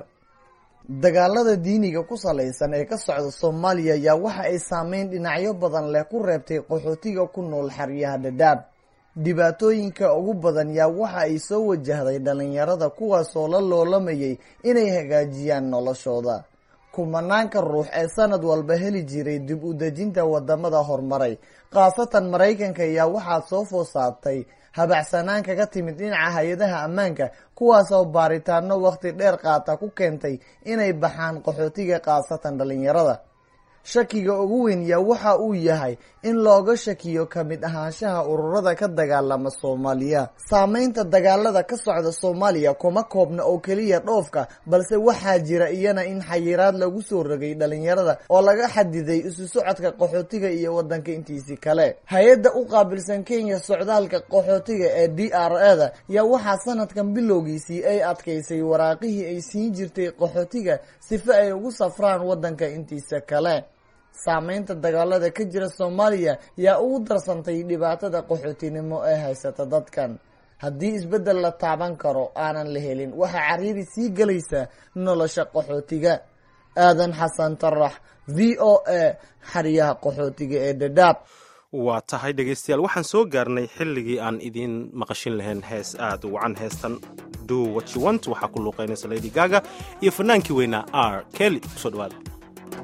dagaalada diiniga ku salaysan ee ka socda Soomaaliya yaa waxa ay saameyn dhinacyo badan leh ku reebtay qaxootiga ku nool xeryaha Dadaab. dhibaatooyinka ugu badan yaa waxa ay soo wajahday dhalinyarada, kuwaasoo la loolamayay inay hagaajiyaan noloshooda. kumanaanka ruux ee sanad walba heli jiray dib u dejinta wadamada horumaray, khaasatan Maraykanka, yaa waxaa soo food saartay habacsanaan kaga timid dhinaca hay-adaha ammaanka, kuwaasoo baaritaano waqti dheer qaata ku keentay inay baxaan qaxootiga, khaasatan dhalinyarada. shakiga ugu weyn yaa waxa uu yahay in looga shakiyo ka mid ahaanshaha ururada ka dagaalama Soomaaliya. saameynta dagaalada ka socda Soomaaliya kuma koobna oo keliya dhoofka, balse waxaa jira iyana in xayiraad lagu soo rogay dhalinyarada oo laga xadiday isu socodka qaxootiga iyo wadanka intiisii kale. hay-adda u qaabilsan Kenya socdaalka qaxootiga ee DRA-da yaa waxaa sanadkan bilowgiisii ay adkaysay waraaqihii ay siin jirtay qaxootiga sifa ay ugu safraan wadanka intiisa kale. saameynta dagaalada ka jira Soomaaliya yaa ugu darsantay dhibaatada qaxootinimo ee haysata dadkan. haddii isbeddel la taaban karo aanan la helin, waxaa cariiri sii gelaysa nolosha qaxootiga. aadan xasan tarax, VOA, xeryaha qaxootiga ee Dadaab. waa tahay dhegaystayaal, waxaan soo gaarnay xilligii aan idiin maqashin lahayn hees aad u wacan. heestan Do What You Want waxaa ku luuqeynaysa Lady Gaga iyo fanaankii weynaa R Kelly. kusoo dhawaada.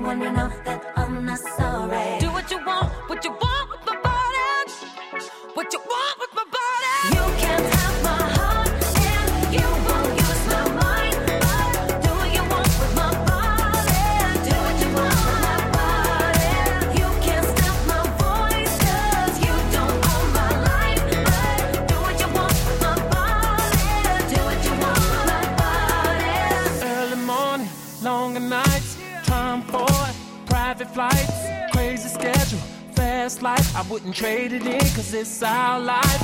when you know that I'm not sorry. Do what you want with my body. What you want with my body. You can't have my heart and you won't use my mind. But do what you want with my body. Do what you want with my body. You can't stop my voice 'cause you don't own my life. But do what you want with my body. Do what you want with my body. Early morning, longer nights, time for private flights, crazy schedule, fast life. I wouldn't trade it in 'cause it's our life.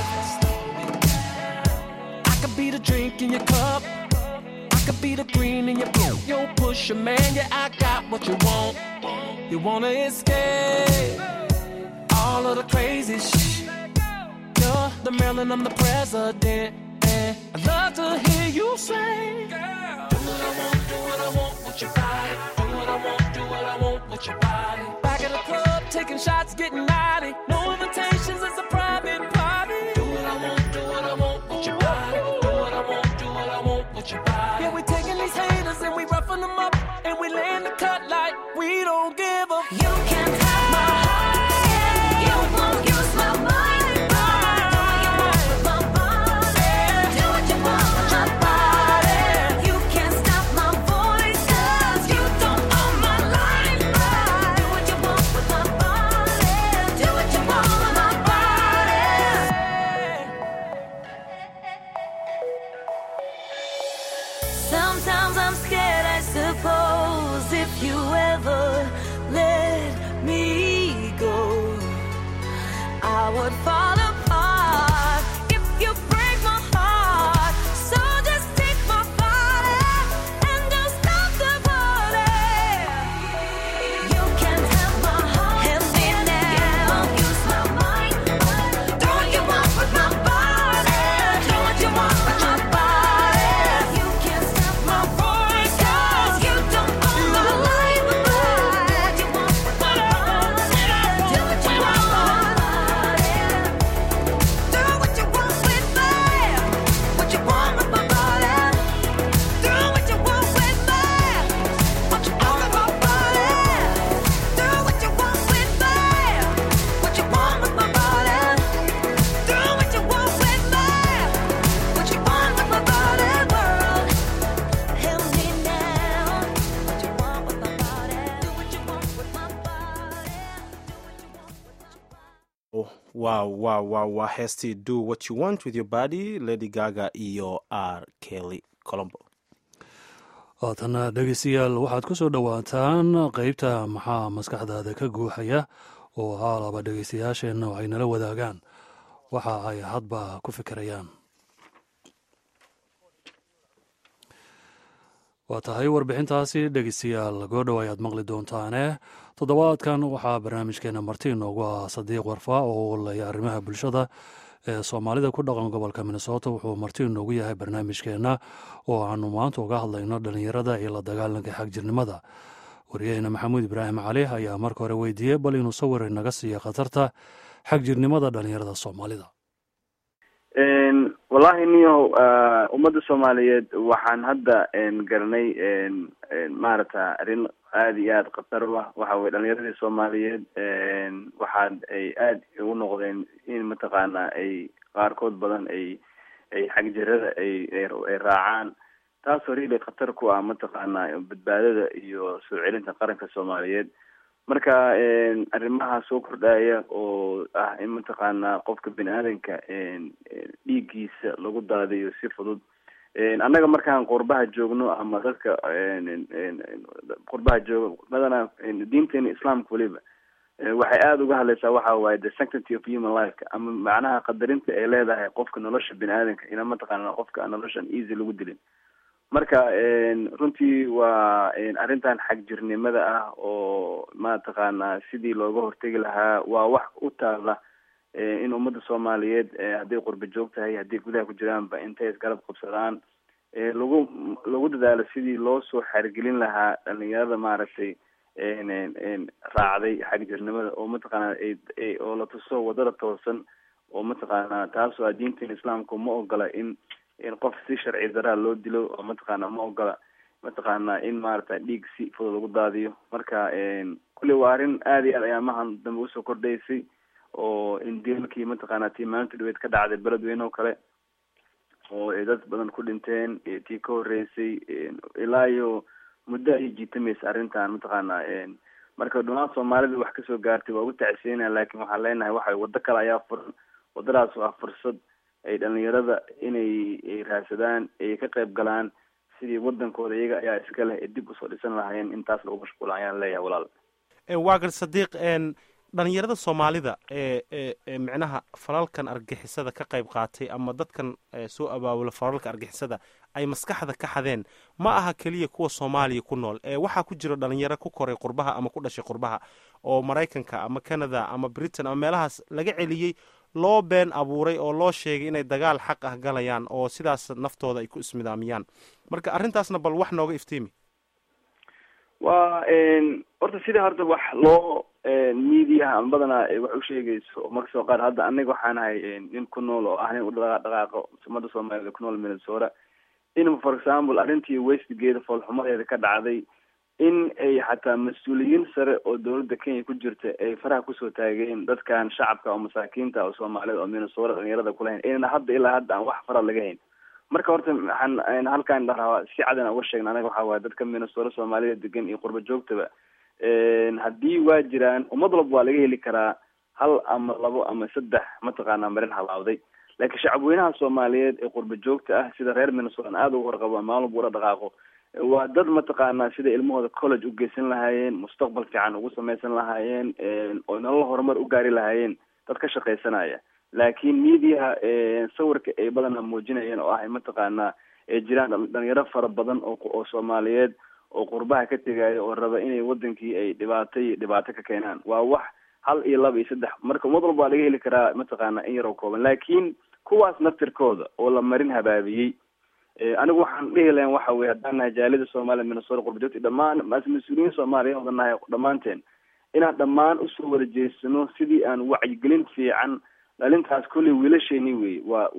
I could be the drink in your cup, I could be the green in your blue. You push a man, yeah, I got what you want. You wanna escape all of the crazy shit. You're the Maryland, I'm the president, and I love to hear you say, girl, do what I want with your body. Do what I want with your body. Back at the club, taking shots, getting naughty. No invitations, it's a private party. Do what I want with your body. Do what I want with your body. Yeah, we taking these haters and we roughing them up, and we laying the cut like we don't give a. You can't have my heart and you won't use my mind. Do what you want with my body. Do what you want with my body. You can't stop my voice 'cause you don't own my life. Do what you want with my body. Do what you want with my body. Sometimes I'm scared, I suppose, if you ever let me go, I would fall apart if you break my heart. So just take my body and don't stop the party. You can't have my heart and me now. You won't use my mind. Do what you want with my body. Do what you want with my body. You can't stop my voice 'cause you don't own my life. Do what you want with my body. Do what you want with my body. Do what you want with me. What you want with my body. Do what you want with me. What you want with my body. Do what you want with me. What you want with my body. Do what you want with me. What you want with my body, world. Help me now. What you want with my body. Do what you want with my body. waa heestii do what you want with your body, Lady Gaga iyo R Kelly Colombo. haatana dhegeystayaal waxaad ku soo dhowaataan qeybta maxaa maskaxdaada ka guuxaya oo haalaba dhegeystayaasheenna waxay nala wadaagaan waxa ay hadba ku fikirayaan. waa tahay warbixintaasi dhegeystayaal goodhow ayaad maqli doontaane. toddobaadkan waxaa barnaamijkeena marti inoogu ah Sadiiq Warfaa oo laya arrimaha bulshada ee soomaalida ku dhaqan gobolka Minnesota. wuxuu marti inoogu yahay barnaamijkeena oo aanu maanta uga hadlayno dhalinyarada iyo la dagaalanka xagjirnimada. wariyaheyna Maxamuud Ibraahim Cali ayaa marka hore weydiiyey bal inuu sawir naga siiyo khatarta xagjirnimada dhalinyarada soomaalida. wallahi niyo ummadda Soomaaliyeed waxaan hadda garanay maarata arrin aad iyo aad khatar u ah. waxa way dhalinyarada Soomaaliyeed waxaad ay aad ugu noqdeen in mataqaana ay qaarkood badan ay xagjirada ay raacaan, taasoo really khatar ku ah mataqaana badbaadada iyo soo celinta qaranka Soomaaliyeed. marka arrimaha soo kordhaya oo ah in mataqaana qofka bini'aadanka dhiiggiisa lagu daadiyo si fudud. annaga markaan qurbaha joogno ama dadka qurbaha joogo badanaa diinteena islaamka waliba waxay aada uga hadlaysaa waxa waaye the sanctity of human life, ama macnaha qadarinta ay leedahay qofka nolosha bini'aadanka ina mataqaana qofka noloshan easy lagu dilin. marka runtii waa arrintan xagjirnimada ah oo mataqaana sidii looga hortegi lahaa waa wax u taala in ummadda Soomaaliyeed hadday qurba joog tahay haddii gudaha ku jiraanba intay isgarab qabsadaan lagu dadaalo sidii loo soo xargelin lahaa dhalinyarada maaragtay raacday xagjirnimada oo mataqaana oo la tuso wadada toosan oo mataqaana taasoo diinta islaamka ma ogola in qof si sharci daraa loo dilo oo mataqaana ma ogola mataqaanaa in maarata dhiig si fudud lagu daadiyo. marka kulli waa arrin aada iyo aad ayaamahan dambe usoo kordhaysay oo in dilkii mataqaanaa tii maalinta dhaweyd ka dhacday beledweyne oo kale oo ay dad badan ku dhinteen, tii ka horreysay ilaa iyo muddo ay jiitamaysa arrintan mataqaanaa. marka dhamaan soomaalida wax kasoo gaartay waa ugu tacsiinaya, laakiin waxaan leenahay waxa waddo kale ayaa furan. waddadaas waa fursad ay dhalinyarada inay raadsadaan, ay ka qayb galaan sidii wadankooda iyaga ayaa iska leh ee dib usoo dhisan lahaayeen. intaas lagu mashquula ayaan leeyahay walaal. waagar Sadiiq, dhalinyarada soomaalida micnaha falalkan argixisada ka qayb qaatay ama dadkan soo abaabula falalka argixisada ay maskaxda ka xadeen ma aha keliya kuwa Soomaaliya ku nool, waxaa ku jira dhalinyaro ku koray qurbaha ama ku dhashay qurbaha oo Mareykanka ama Canada ama Britain ama meelahaas laga celiyey, loo been abuuray oo loo sheegay inay dagaal xaq ah galayaan oo sidaas naftooda ay ku ismidaamiyaan. marka arrintaasna bal wax nooga iftiimi. waa horta sida horta wax loo media ama badanaa wax u sheegayso marka soo qaar. hadda aniga waxaan ahay nin ku nool oo ah nin u dhaqaaqo ummadda Soomaaliyeed ku nool Minnesota. in for example arrintii Westgate foolxumadeeda ka dhacday, in ay xataa mas-uuliyiin sare oo dowladda Kenya ku jirta ay faraha kusoo taageen dadkan shacabka oo masaakiinta oo Soomaalida oo Minnesota dhalinyarada ku lahayn, inna hadda ilaa hadda aan wax fara laga hayn. marka horta waxaan halkaan dharaa si cadan uga sheegna anaga waxaa waaye dadka Minnesota Soomaalida degan iyo qurba joogtaba haddii waa jiraan ummad walba waa laga heli karaa hal ama labo ama saddex mataqaanaa marin halaawday, laakiin shacabweynaha Soomaaliyeed ee qurba joogta ah sida reer Minnesota aada ugu warqabo maalin walba dhaqaaqo waa dad mataqaanaa sida ilmahooda college u geysan lahaayeen, mustaqbal fiican ugu samaysan lahaayeen, oo nolol horumar u gaari lahaayeen dad ka shaqaysanaya. laakiin media sawirka ay badanaa muujinayeen oo ah mataqaanaa ay jiraan dhalinyaro fara badan oo Soomaaliyeed oo qurbaha ka tegayo oo raba inay wadankii ay dhibaato ka keenaan. waa wax 1 iyo 2 iyo 3 marka ummad walba laga heli karaa mataqaanaa in yar oo kooban, laakiin kuwaas naftirkooda oo la marin habaabiyey. anigu waxaan dhihi lahayn waxa weeye haddaan nahay jaalida Soomaaliya Minnesota qurba joogta dhammaan mas-uuliyiin Soomaaliyeed oo nahay dhammaanteen inaan dhammaan usoo wada jeesano sidii aan wacyigelin fiican dhalintaas kulli wiilasheeni wey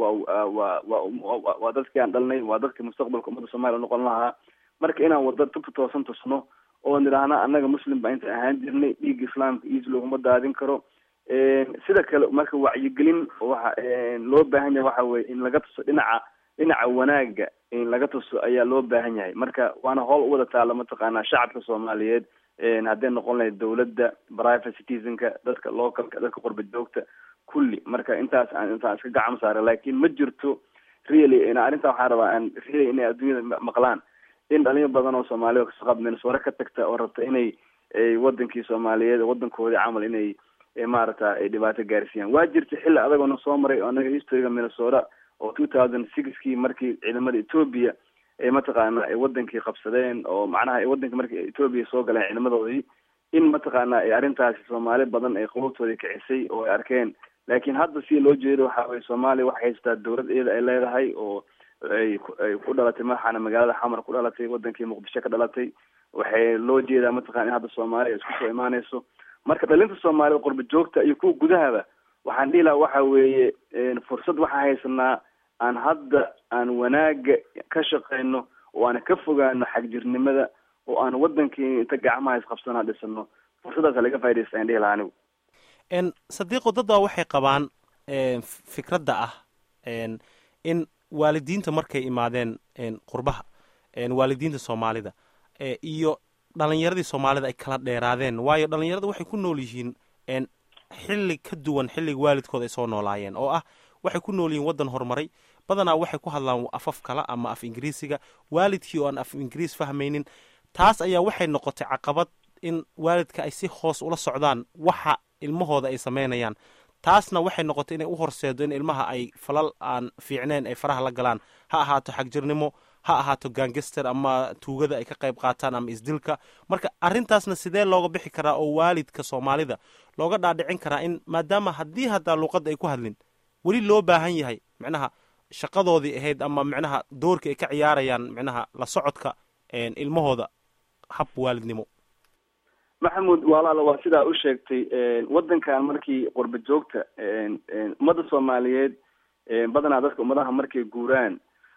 waa dadkii aan dhalnay, waa dadka mustaqbalka ummadda Soomaaliya noqon lahaa. marka inaan wada tubta toosan tusno oo nidhaahna annaga muslim baa inta ahaan jirnay, dhiigga islaamka easy looguma daadin karo. sida kale marka wacyigelin waxa loo baahan yahay waxa weeye in laga tuso dhinaca wanaaga in laga tuso ayaa loo baahan yahay. marka waana howl u wada taala mataqaanaa shacabka Soomaaliyeed hadday noqon lahayd dowladda, private citizenka, dadka localka, dadka qurba joogta kulli. marka intaas iska gacmo saara, laakiin ma jirto really arrintaa waxaan rabaa really inay adduunyada maqlaan in dhalinyaro badan oo Soomaaliya kasoo Minnesota ka tagta oo rabta inay wadankii Soomaaliyeed wadankoodii camal inay maarata ay dhibaato gaarsiiyaan. waa jirta xilli adagoo soo maray oo anaga historyga Minnesota oo 2006kii markii ciidamada Ethiopia ay mataqaanaa ay wadankii qabsadeen oo macnaha ay wadankii markii Ethiopia soo galeen ciidamadoodii in mataqaanaa ay arrintaasi Soomaali badan ay qowltoodii kicisay oo ay arkeen. laakiin hadda si loo jeedo waxa weeye Soomaaliya waxay haystaa dowlad iyada ay leedahay oo ay ku dhalatay madaxana magaalada Xamar ku dhalatay, wadankii Muqdisho ka dhalatay. waxay loo jeedaa mataqaanaa hadda Soomaaliya isku soo imaanayso. marka dhalinta Soomaaliya qurba joogta iyo kuwa gudahaba waxaan dhihi lahaa waxa weeye fursad waxaa haysanaa aan wanaaga ka shaqeyno oo aan ka fogaano xagjirnimada oo aan wadankii inta gacmaha isqabsanaa dhisano. fursadaas laga faa'iideysta aan dhihi lahaa anigu. Sadiiqo, dadba waxay qabaan fikradda ah in waalidiinta markay imaadeen qurbaha waalidiinta Soomaalida iyo dhalinyaradii Soomaalida ay kala dheeraadeen, waayo dhalinyarada waxay ku nool yihiin xilli ka duwan xilliga waalidkooda ay soo noolaayeen oo ah waxay ku nool yihiin wadan horumaray. badanaa waxay ku hadlaan afaf kale ama af Ingiriisiga, waalidkii oo aan af Ingiriis fahmaynin. taas ayaa waxay noqotay caqabad in waalidka ay si hoos ula socdaan waxa ilmahooda ay sameynayaan. taasna waxay noqotay inay u horseedo in ilmaha ay falal aan fiicneen ay faraha la galaan, ha ahaato xagjirnimo, ha ahaato gangster ama tuugada ay ka qayb qaataan ama isdilka. marka arrintaasna sidee looga bixi karaa oo waalidka Soomaalida looga dhaadhicin karaa in maadaama haddii hadda luqadda ay ku hadlin weli loo baahan yahay micnaha shaqadoodii ahayd ama micnaha doorkii ay ka ciyaarayaan micnaha la socodka ilmahooda hab waalidnimo. maxamuud walaala waa sidaa u sheegtay. wadankan markii qurba joogta ummadda Soomaaliyeed badanaa dadka ummadaha markay guuraan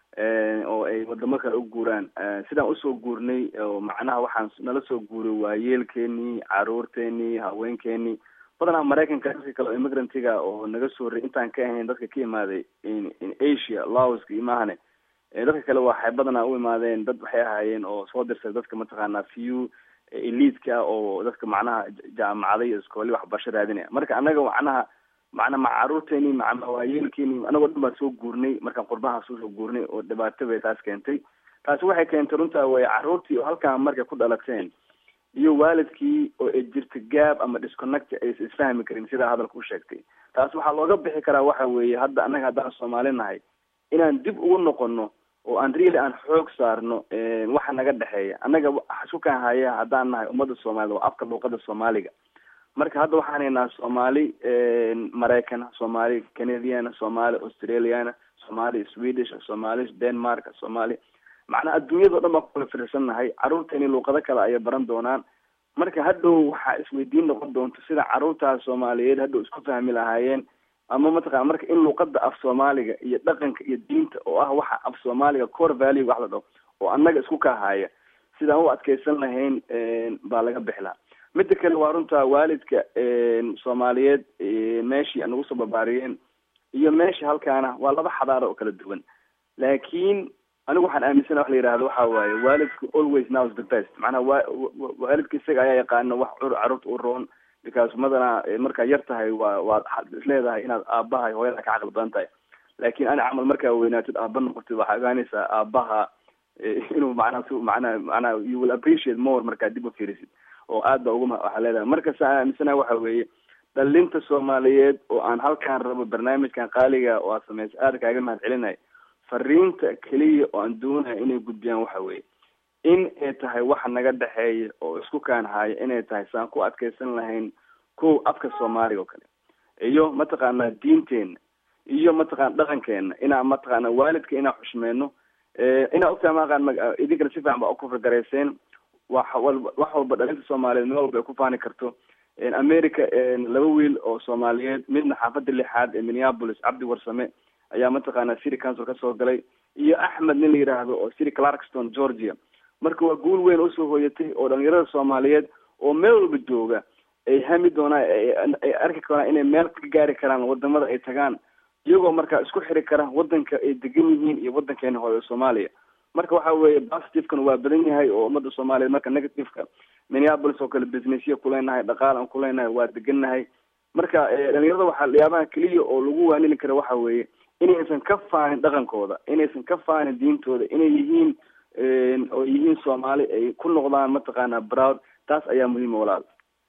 oo ay wadamo kale u guuraan. Sidaan usoo guurnay oo macnaha waxaan nala soo guuray waayeelkeenii, caruurteenii, haweenkeenii badanaa Maraykanka dadka kale immigrantga oo naga soo horeeyay intaan ka ahayn dadka ka imaaday in Asia, Laos iyo maahane dadka kale waxay badanaa u imaadeen dad waxay ahaayeen oo soo dirsay dadka mataqaanaa few elite-ka oo dadka macnaha jaamacada iyo iskooli waxbarasho raadinaya. Marka anaga macnaha caruurteeni waayeelkeeni anagoo dhan baan soo guurnay markaan qurbaha soo guurnay oo dhibaato bay taas keentay. Taasi waxay keentay runta way caruurtii oo halkaan markay ku dhalateen iyo waalidkii oo ay jirta gaab ama disconnect ay isfahmi karin sida hadalka u sheegtay. Taas waxaa looga bixi karaa waxa weeye hadda anaga haddaan Soomaali nahay inaan dib ugu noqono oo aan aan xoog saarno waxa naga dhaxeeya. Anaga xasuukan haya haddaan nahay ummadda Soomaalida oo afka luqadda Soomaaliga. Marka hadda waxaan haynaa Soomaali Maraykan, Soomaali Canadian, Soomaali Australian, Soomaali Swedish, Soomaali Denmark, Soomaali macnaha adduunyada oo dhan baan ku kala fiirsanahay. Caruurteeni luqado kale ayay baran doonaan. Marka hadhow waxaa isweydiin noqon doonto sida caruurtaas Soomaaliyeed hadhow isku fahmi lahaayeen ama mataqaan marka in luqadda af Soomaaliga iyo dhaqanka iyo diinta oo ah waxa af Soomaaliga core value wax la dhaho oo annaga isku ka haya sidaan u adkeysan lahayn baa laga bixlaa. Midda kale waa runta waalidka Soomaaliyeed meeshii anagu soo barbaariyeen iyo meeshii halkaana waa laba xadaaro oo kala duwan. Laakiin anigu waxaan aaminsanahay wax la yiraahdo waxa waaye waalidku always knows the best. Macnaha waalidka isaga ayaa yaqaana wax caruurta u roon because madana marka yar tahay waa isleedahay inaad aabaha hooyada ka caqli badan tahay. Laakiin ana camal marka weynaatid aabba noqotid waxa ogaanaysaa aabaha inuu macnaha you will appreciate more marka dib u fiirisid oo aad ba ugu waxa leedahay. Marka saa aaminsanahay waxa weeye dhalinta Soomaaliyeed oo aan halkaan rabo barnaamijkan qaaliga oo sameys aad kaaga mahadcelinahay. Fariinta kaliya oo aan doonayo inay gudbiyaan waxa weeye in ay tahay waxa naga dhaxeeya oo isku kaan haya inay tahay saan ku adkeysan lahayn ko afka Soomaaliga oo kale iyo mataqaanaa diinteena iyo mataqaanaa dhaqankeena inaan mataqaanaa waalidka inaan xushmeeno inaan ogtaamaaqaan idinkana si fiican baa ku fargareyseen wax walba dhalinta Soomaaliyeed meel walba ay ku faani karto. America laba wiil oo Soomaaliyeed midna xaafadda 6aad ee Minneapolis Cabdi Warsame ayaa mataqaanaa city council ka soo galay iyo Axmed nin la yiraahdo oo city Clarkston Georgia. Marka waa guul weyn oo soo hooyatay oo dhalinyarada Soomaaliyeed oo meel walba jooga ay hami doonaan ay arki karaan inay meel ka gaari karaan wadamada ay tagaan iyagoo marka isku xiri kara wadanka ay degan yihiin iyo wadankeena hooyo Soomaaliya. Marka waxa weeye positive-kan waa badan yahay oo ummadda Soomaaliyeed marka negative-ka Minneapolis oo kale business-yo ku leenahay dhaqaale aan ku leenahay waa degannahay. Marka dhalinyarada waxaa liyaabaha kaliya oo lagu waanili kara waxa weeye inaysan ka faanin dhaqankooda, inaysan ka faanin diintooda, inay yihiin oo yihiin Soomaali ay ku noqdaan mataqaanaa proud. Taas ayaa muhiim walaal.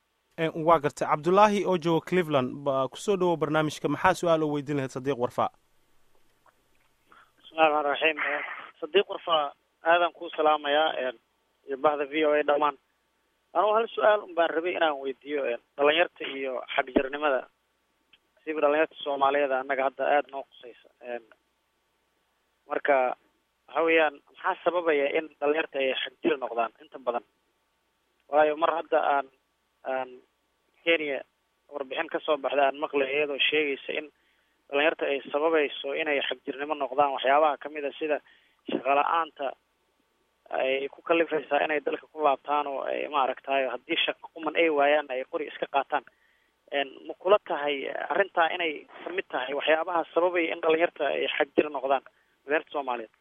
waa gartay Cabdullaahi oo jooga Cleveland ba ku soo dhawo barnaamijka maxaa su'aal oo weydiin lahayd Sadiiq Warfa. Bismillahir Rahmaanir Rahiim. Sadiiq Warfa aadan ku salaamayaa iyo bahda VOA dhamaan. Anoo hal su'aal baan rabay inaan weydiiyo dhalinyarta iyo xagjirnimada sida dhalinyarta Soomaaliyeed annaga hadda aad noo qusaysa. Marka waxa weeyaan maxaa sababaya in dhalinyarta ay xagjir noqdaan inta badan? Waayo mar hadda aan Kenya warbixin ka soo baxday aan maqlay iyadoo sheegaysa in dhalinyarta ay sababayso inay xagjirnimo noqdaan waxyaabaha kamid ah sida shaqo la'aanta ay ku kalifaysaa inay dalka ku laabtaan oo ay maaragtay haddii shaqo quman ay waayaan ay qori iska qaataan. Ma kula tahay arrintaa inay kamid tahay waxyaabaha sababaya in dhalinyarta ay xagjir noqdaan dhalinyarta Soomaaliyeed?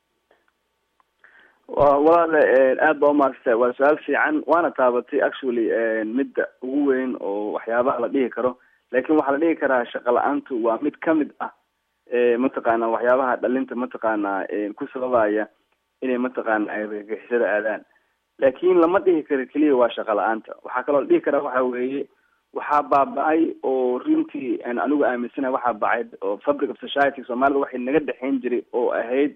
walaal aad baa umaadsan waa su-aal fiican waana taabatay actually midda ugu weyn oo waxyaabaha la dhihi karo laakiin waxaa la dhihi karaa shaqo la-aantu waa mid kamid ah mataqaana waxyaabaha dhalinta mataqaana ku sababaya inay mataqaana ay argagixisada aadaan laakiin lama dhihi karo keliya waa shaqo la-aanta waxaa kaloo la dhihi karaa waxa weeye waxaa baaba-ay oo runtii anigu aaminsanahay waxaa bacay oo fabric of society soomaalida waxay naga dhexeyn jiray oo ahayd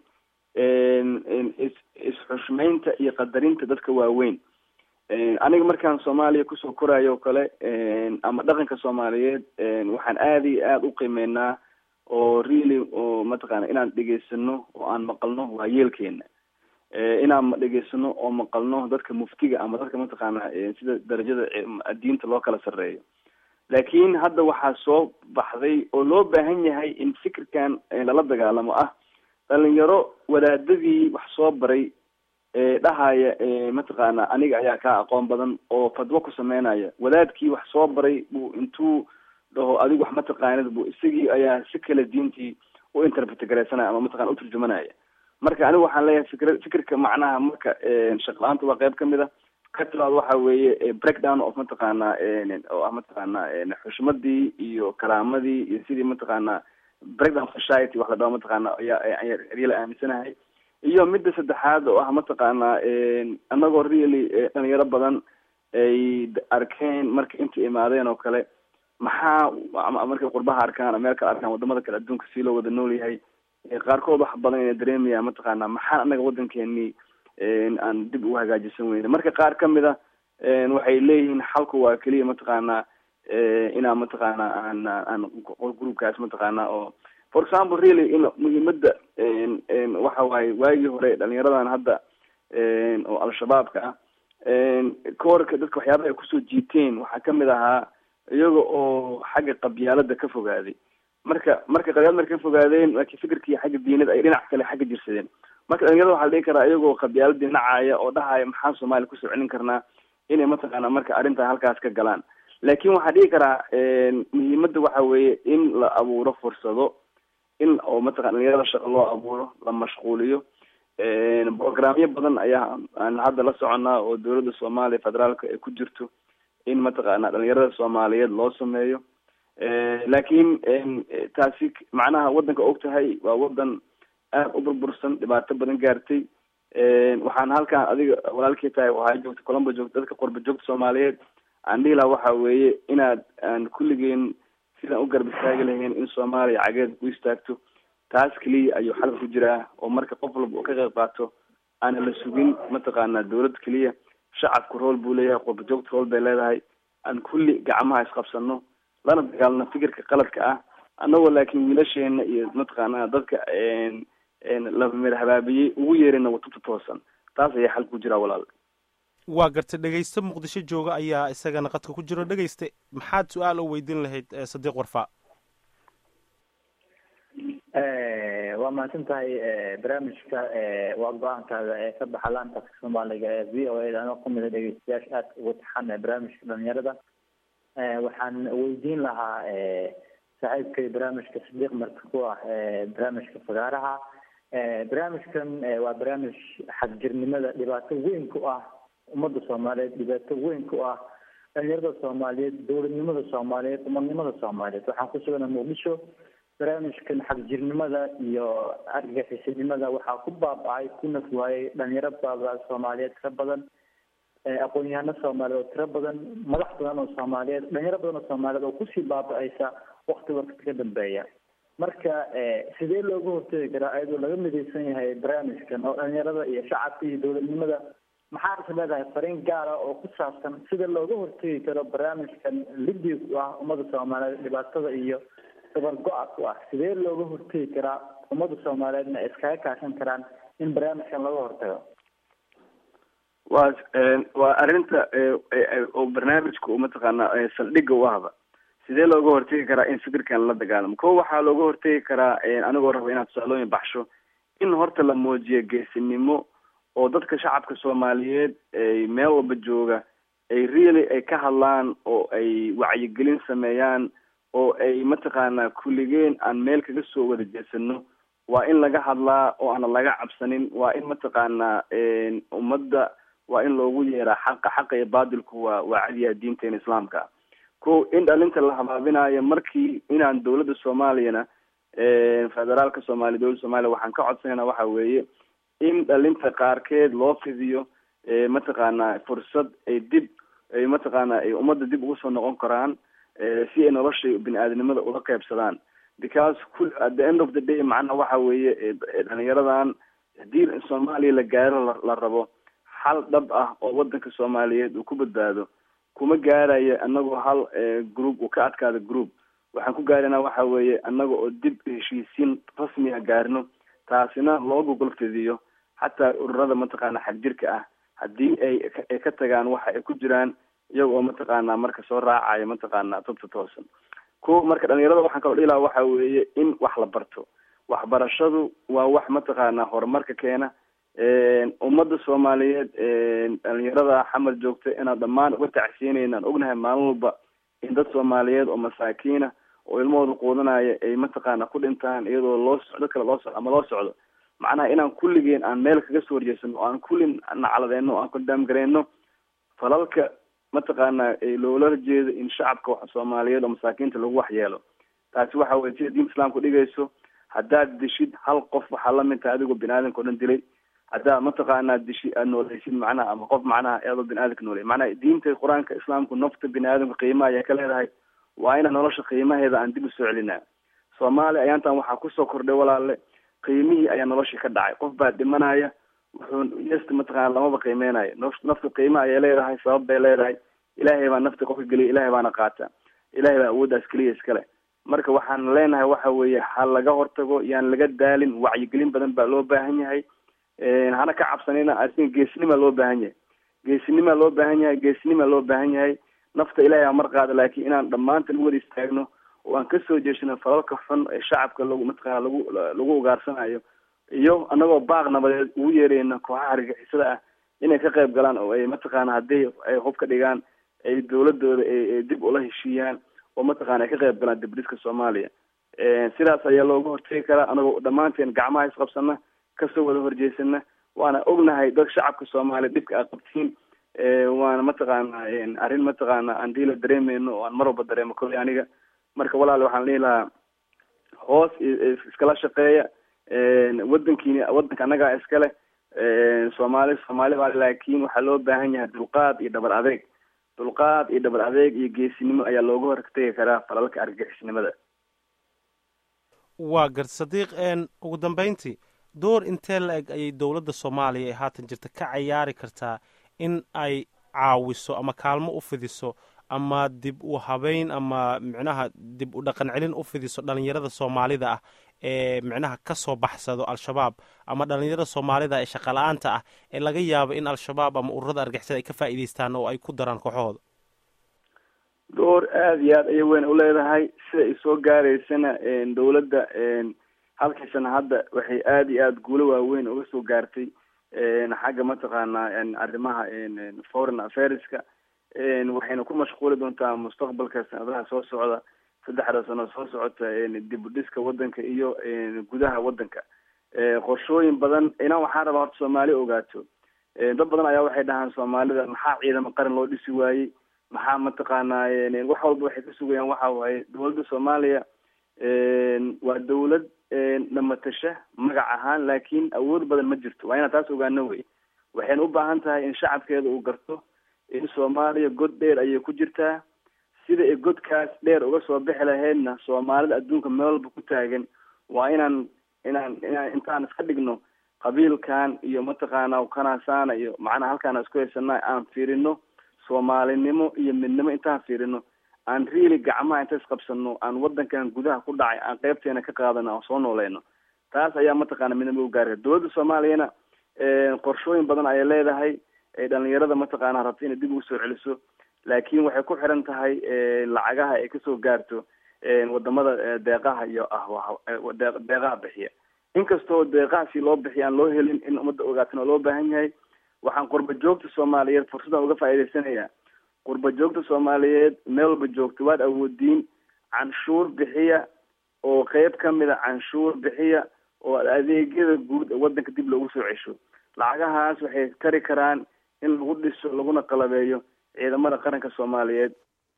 isxushmeynta iyo qadarinta dadka waaweyn aniga markaan Soomaaliya kusoo korayo kale ama dhaqanka Soomaaliyeed waxaan aad iyo aad u qiimeynaa oo really oo mataqaana inaan dhageysano oo aan maqalno waa yeelkeena inaan dhageysano oo maqalno dadka muftiga ama dadka mataqaana sida darajada diinta loo kala sareeyo laakiin hadda waxaa soo baxday oo loo baahan yahay in fikirkan lala dagaalamo ah dhalinyaro wadaadadii wax soo baray dhahaya mataqaana aniga ayaa kaa aqoon badan oo fadwo ku sameynaya. wadaadkii wax soo baray buu intuu dhaho adigu wax mataqaanid buu isagii ayaa si kale diintii u interpret garaysanaya ama mataqana uturjumanaya. marka anigu waxaan leeyahay fikirka macnaha marka shaqo la-aanta waa qayb kamid a. ka tilaad waxa weeye breakdown of mataqaana oo ah mataqaana xushmadii iyo karaamadii iyo sidii mataqaana breakdown society wax la dhaho mataqaana ayaa real aaminsanahay. iyo midda saddexaad oo ah mataqaana anagoo really dhalinyaro badan ay arkeen marka inta imaadeen oo kale maxaa markay qurbaha arkaan meel kale arkaan wadamada kale adduunka si loo wada nool yahay qaarkood wax badan inay dareemayaan mataqaana maxaa anaga wadankeenii aan dib ugu hagaajisan weyne. marka qaar kamid a waxay leeyihiin xalku waa keliya mataqaana inaa mataqaana aan groupkaas mataqaana oo for example really in muhiimada waxa waaye waagii hore dhalinyaradan hadda oo al-shabaabka ah koorka dadka waxyaabaha ay kusoo jiiteen waxaa kamid ahaa iyaga oo xagga qabyaalada ka fogaaday. marka qabyaalad marka ka fogaadeen laakiin fikirkii xagga diinad ay dhinac kale xagga jirsadeen. marka dhalinyarada waxaa la dhihi karaa iyagoo qabyaaladii nacaya oo dhahaya maxaa soomaaliya kusoo celin karnaa inay mataqaana marka arrintaa halkaas ka galaan. laakiin waxaa dhihi karaa muhiimada waxa weeye in la abuuro fursado in oo mataqana dhalinyarada shaqo loo abuuro la mashquuliyo. programyo badan ayaa aan hadda la soconaa oo dowladda soomaaliya federaalka ay ku jirto in mataqaana dhalinyarada soomaaliyeed loo sameeyo. laakiin taasi macnaha wadanka og tahay waa wadan aad u burbursan dhibaato badan gaartay. waxaan halkaan adiga walaalkii tahay waxaa joogta colombo joogta dadka qurba joogta soomaaliyeed aan dhihi lahaa waxa weeye inaad aan kulligeen sidaan u garab istaagi lahayn in soomaaliya cageed ku istaagto. taas keliya ayuu xal ku jiraa oo marka qof walba oo ka qayb qaato aana la sugin mataqaana dowlad keliya. shacabku rool buu leeyahay, qurba joogta rool bay leedahay. aan kulli gacmaha isqabsano lana dagaalno fikirka qaladka ah anagoo laakiin wiilasheena iyo mataqaana dadka la mirhabaabiyey ugu yeerina watubta toosan. taas ayaa xal ku jiraa walaal. waa gartay dhegeyste muqdisho jooga ayaa isagana qadka ku jiro. dhegeyste maxaad su-aal u weydiin lahayd sadiiq warfa? waa mahadsan tahay barnaamijka waa go-aankaada ee ka baxa laanta soomaaliga ee v o a anoo kamid a dhegeystayaasha aad ugu taxan barnaamijka dhalinyarada. waxaan weydiin lahaa saaxiibkay barnaamijka sadiiq marka ku ah barnaamijka fagaaraha. barnaamijkan waa barnaamij xagjirnimada dhibaato weyn ku ah ummadda soomaaliyeed, dhibaato weyn ku ah dhalinyarada soomaaliyeed, dowladnimada soomaaliyeed, umadnimada soomaaliyeed. waxaan ku sugana muqdisho. barnaamijkan xagjirnimada iyo argagixisinimada waxaa ku baabacay ku naf waayey dhalinyaro baaba soomaaliyeed tiro badan, aqoon-yahano soomaaliyeed oo tiro badan, madax badan oo soomaaliyeed, dhalinyaro badan oo soomaaliyeed oo kusii baabacaysa wakti ka dambeeya. marka sidee looga hortegi karaa ayadoo laga midaysan yahay barnaamijkan oo dhalinyarada iyo shacabka iyo dowladnimada? maxaa is leedahay fariin gaara oo ku saabsan sida looga hortegi karo barnaamijkan lidii ku ah ummadda soomaaliyeed dhibaatada iyo dabar go-a ku ah? sidee looga hortegi karaa ummadda soomaaliyeedna iskaga kaashan karaan in barnaamijkan laga hortago? waa arrinta oo barnaamijka mataqaana saldhigga u ahba. sidee looga hortegi karaa in fikirkan la dagaalamo? ko waxaa looga hortegi karaa anigoo raba inaad tusaalooyin baxsho in horta la muujiyo geesinimo oo dadka shacabka soomaaliyeed ay meel walba jooga ay really ay ka hadlaan oo ay wacyigelin sameeyaan oo ay mataqaana kulligeen aan meel kaga soo wada jeesano. waa in laga hadlaa oo aana laga cabsanin. waa in mataqaana ummadda waa in loogu yeeraa xaqa iyo baadilku waa cadiyaha diinteena islaamka. ko in dhalinta la habaabinayo markii inaan dowladda soomaaliyana federaalka soomaaliya dowladda soomaaliya waxaan ka codsanayna waxa weeye in dhalinta qaarkeed loo fidiyo mataqaana fursad ay dib ay mataqaana ay ummadda dib ugu soo noqon karaan si ay nolosha bini-aadamnimada ula qaybsadaan. because at the end of the day macnaha waxa weeye dhalinyaradan hadii soomaaliya la gaaro la rabo xal dhab ah oo wadanka soomaaliyeed uu ku badbaado kuma gaarayo anagoo hal group uu ka adkaado group. waxaan ku gaarana waxa weeye anaga oo dib heshiisiin rasmi ah gaarno, taasina loo gogol fidiyo xataa ururada mataqaana xagjirka ah hadii ay ka tagaan waxa ay ku jiraan iyaga oo mataqaana marka soo raacayo mataqaana tubta toosan. ko marka dhalinyarada waxaan kaloo dhihi lahaa waxa weeye in wax la barto. waxbarashadu waa wax mataqaanaa horumarka keena. ummadda Soomaaliyeed dhalinyarada xamar joogta inaan dhammaan uga tacsiinayna ognahay maalin walba in dad Soomaaliyeed oo masaakiina oo ilmahooda quudanaya ay mataqaanaa ku dhintaan iyadoo loo socdo kala loo socdo ama loo socdo. macnaha inaan kulligeen aan meel kaga soo horjeesano oo aan kullin nacaladeeno oo aan kordhaamgareyno falalka mataqaanaa loola jeedo in shacabka Soomaaliyeed oo masaakiinta lagu waxyeelo. taasi waxa weeye sida diinta islaamku dhigayso haddaad dishid hal qof waxaa la mid tahay adigoo biniaadanka o dhan dilay. haddaa mataqaanaa dishi aad nooleysid macnaha ama qof macnaha eedoo biniaadanka nooley macnaha diinta qur-aanka islaamku nafta biniaadanka qiimaha ayaa ka leedahay. waa ina nolosha qiimaheeda aan dib usoo celinaa. Soomaaliya ayaantan waxaa kusoo kordhay walaale qiimihii ayaa nolosha ka dhacay. qof baa dhimanaya wuxuu yesta mataqaana lamaba qiimeynayo. nafta qiimaha ayay leedahay, sabab bay leedahay. ilaahay baa nafta qofka geliya, ilaahay baana qaata. ilaahay baa awooddaas keliya iskale. marka waxaan leenahay waxa weeye ha laga hortago, yaan laga daalin. wacyigelin badan baa loo baahan yahay. hana ka cabsanina asin geesnima loo baahan yahay. geesnima loo baahan yahay. geesnima loo baahan yahay. nafta ilaahay aa mar qaada, laakiin inaan dhammaantan wada istaagno oo aan kasoo jeeshino falalka xun ee shacabka lagu mataqaana lagu ugaarsanayo, iyo anagoo baaq nabadeed ugu yeerayna kooxaha argagixisada ah inay ka qayb galaan oo ay mataqaana haddii ay hub ka dhigaan ay dawladooda ay dib ula heshiiyaan oo mataqaana ay ka qayb galaan dibdhiska Soomaaliya. sidaas ayaa looga hortegi karaa anagoo dhammaanteen gacmaha isqabsana kasoo wada horjeesana. waana ognahay dad shacabka Soomaaliya dhibka ay qabtiin. waana mataqaana arrin mataqaana aan diila dareemeyno oo aan mar walba dareemo kolley aniga. marka walaal waxaan leeyahay lahaa hoos iskala shaqeeya. wadanka annagaa iskale. Soomaali baa laakiin waxaa loo baahan yahay dulqaad iyo dhabar adeeg. dulqaad iyo dhabar adeeg iyo geesinimo ayaa looga hortegi karaa falalka argagixisnimada. waa gar Sadiiq, ugu dambeyntii door intee la-eg ayay dowladda Soomaaliya ee haatan jirta ka ciyaari kartaa in ay caawiso ama kaalmo u fidiso ama dib u habeyn ama micnaha dib u dhaqan celin u fidiso dhalinyarada Soomaalida ah ee micnaha ka soo baxsado al-shabaab ama dhalinyarada Soomaalida ee shaqo la'aanta ah ee laga yaabo in al-shabaab ama ururada argagixisada ay ka faa'iideystaan oo ay ku daraan kooxahooda? door aada iyo aad ayay weyn u leedahay. sida ay soo gaaraysana dawladda halkiisana hadda waxay aada iyo aada guulo waaweyn uga soo gaartay xagga mataqaanaa arrimaha foreign affairska. waxayna ku mashquuli doontaa mustaqbalka sanadaha soo socda 3 sano soo socota dib u dhiska wadanka iyo gudaha wadanka. qorshooyin badan inaan waxaan rabaa horta Soomaali ogaato. dad badan ayaa waxay dhahaan Soomaalida maxaa ciidamo qaran loo dhisi waayey, maxaa mataqaanaa wax walba waxay ka sugayaan waxa waaye dawladda Soomaaliya waa dawlad namatasha magac ahaan laakiin awood badan ma jirto. waa inaan taas ogaano wey. waxayna u baahan tahay in shacabkeeda uu garto in Soomaaliya god dheer ayay ku jirtaa. sida ay godkaas dheer uga soo bixi lahaydna Soomaalida adduunka meel walba ku taagan waa inaan intaan iska dhigno qabiilkan iyo mataqaana kanaasana iyo macnaha halkaan isku haysanaa aan fiirino Soomaalinimo iyo midnimo intaan fiirino aan really gacmaha inta isqabsano aan wadankan gudaha ku dhacay aan qaybteena ka qaadano oo soo nooleyno. taas ayaa mataqaana midnimo u gaaraya. dawladda Soomaaliyana qorshooyin badan ayay leedahay ee dhalinyarada mataqaana rabta inay dib ugu soo celiso, laakiin waxay ku xiran tahay lacagaha ay kasoo gaarto wadamada deeqaha iyo deeqaha bixiya. inkastoo deeqahaasi loo bixiya aan loo helin in ummadda ogaatana loo baahan yahay. waxaan qurba joogta Soomaaliyeed fursadan uga faa'iideysanayaa. qurba joogta Soomaaliyeed meel walba joogto waad awoodiin canshuur bixiya oo qayb kamid a canshuur bixiya oo adeegyada guud wadanka dib loogu soo cesho. lacagahaas waxay tari karaan in lagu dhiso laguna qalabeeyo ciidamada qaranka Soomaaliyeed.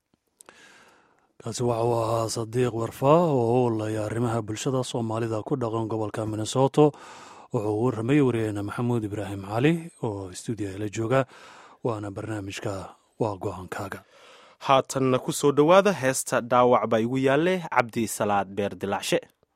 kaasi waxa uu ahaa Sadiiq Warfa oo olaya arrimaha bulshada Soomaalida ku dhaqan gobolka Minnesota. wuxuu u warramay wariyayna Maxamuud Ibraahim Cali oo stuudiyaha la jooga. waana barnaamijka waa go'aankaaga. haatanna ku soo dhowaada heesta dhaawac baa igu yaalle Cabdi Salaad Beer Dilaacshe.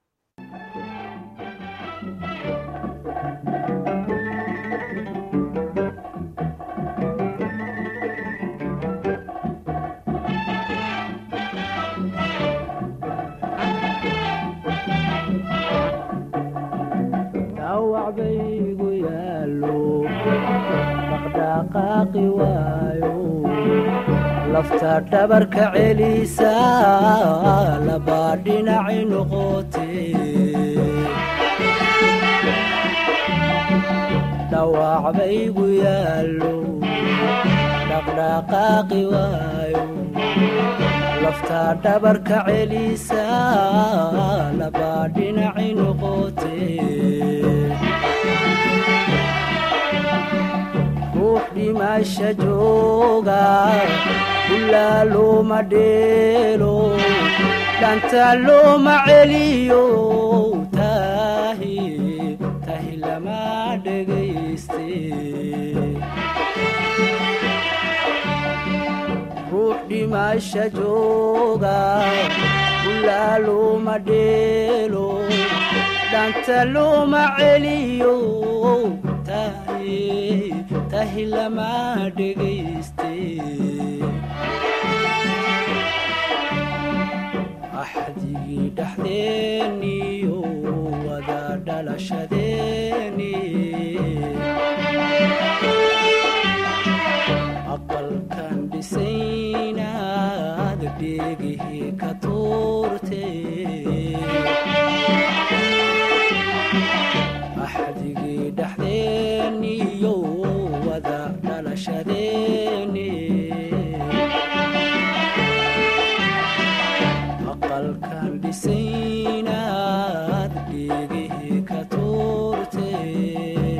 lafta dhabarka celisa laba dhinaci noqotee dhawaac baygu yaallo dhaqdhaqaaqi waayo laftaa dhabarka celisa labaa dhinaci noqotee ruux dhimasha jooga ilaa looma dheelo dhanta looma celiyo tahi lama dhegayste ruux dhimasha jooga ilaa looma dheelo dhanta looma celiyo tahi lama dhegayste axdigii dhexdeeniyo wada dhalashadeeni aqalkan dhisaynaad dheegihii ka tuurtee axdigii dhexdeeniyo wada dhalashadeeni aqalkan dhisaynaad dheegihii ka tuurtee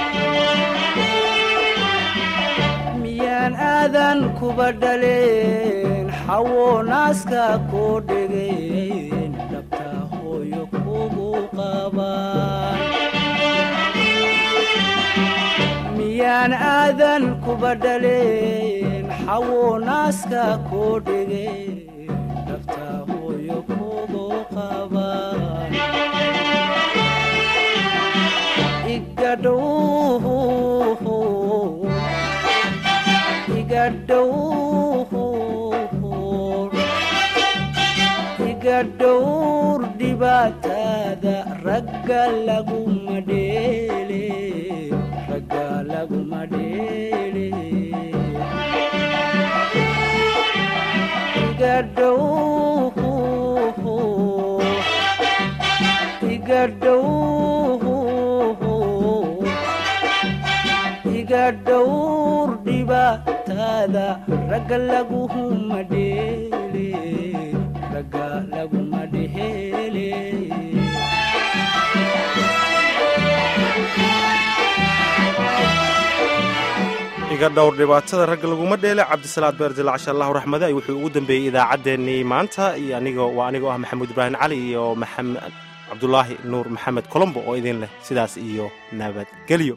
miyaan aadan kuba dhaleen xawo naaska koo dhegeen dhabta hooyo kugu qabaan miyaan aadan kuba dhaleen xawo naaska koo dhegeen dhabta hooyo kugu qabaan iga dhowr dhibaatada ragga laguma dheele iga dhowr dhibaatada ragga laguma dheele iga dhowr dhibaatada ragga laguma dheele cabdisalaad beerdilaacsha allahu raxmade ay wuxuu ugu dambeeyey idaacaddeenii maanta iyo anigoo ah maxamuud ibraahim cali iyo maxamed cabdulaahi nuur maxamed colombo oo idin leh sidaas iyo nabadgelyo.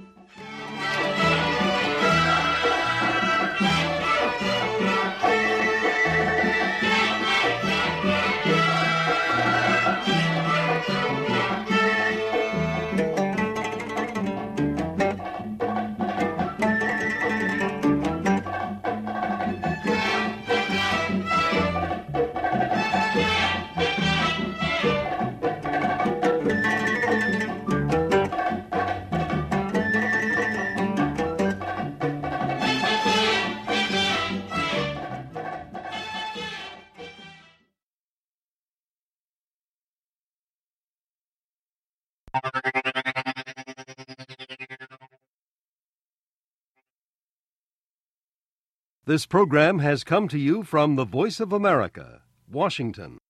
This program has come to you from the Voice of America, Washington.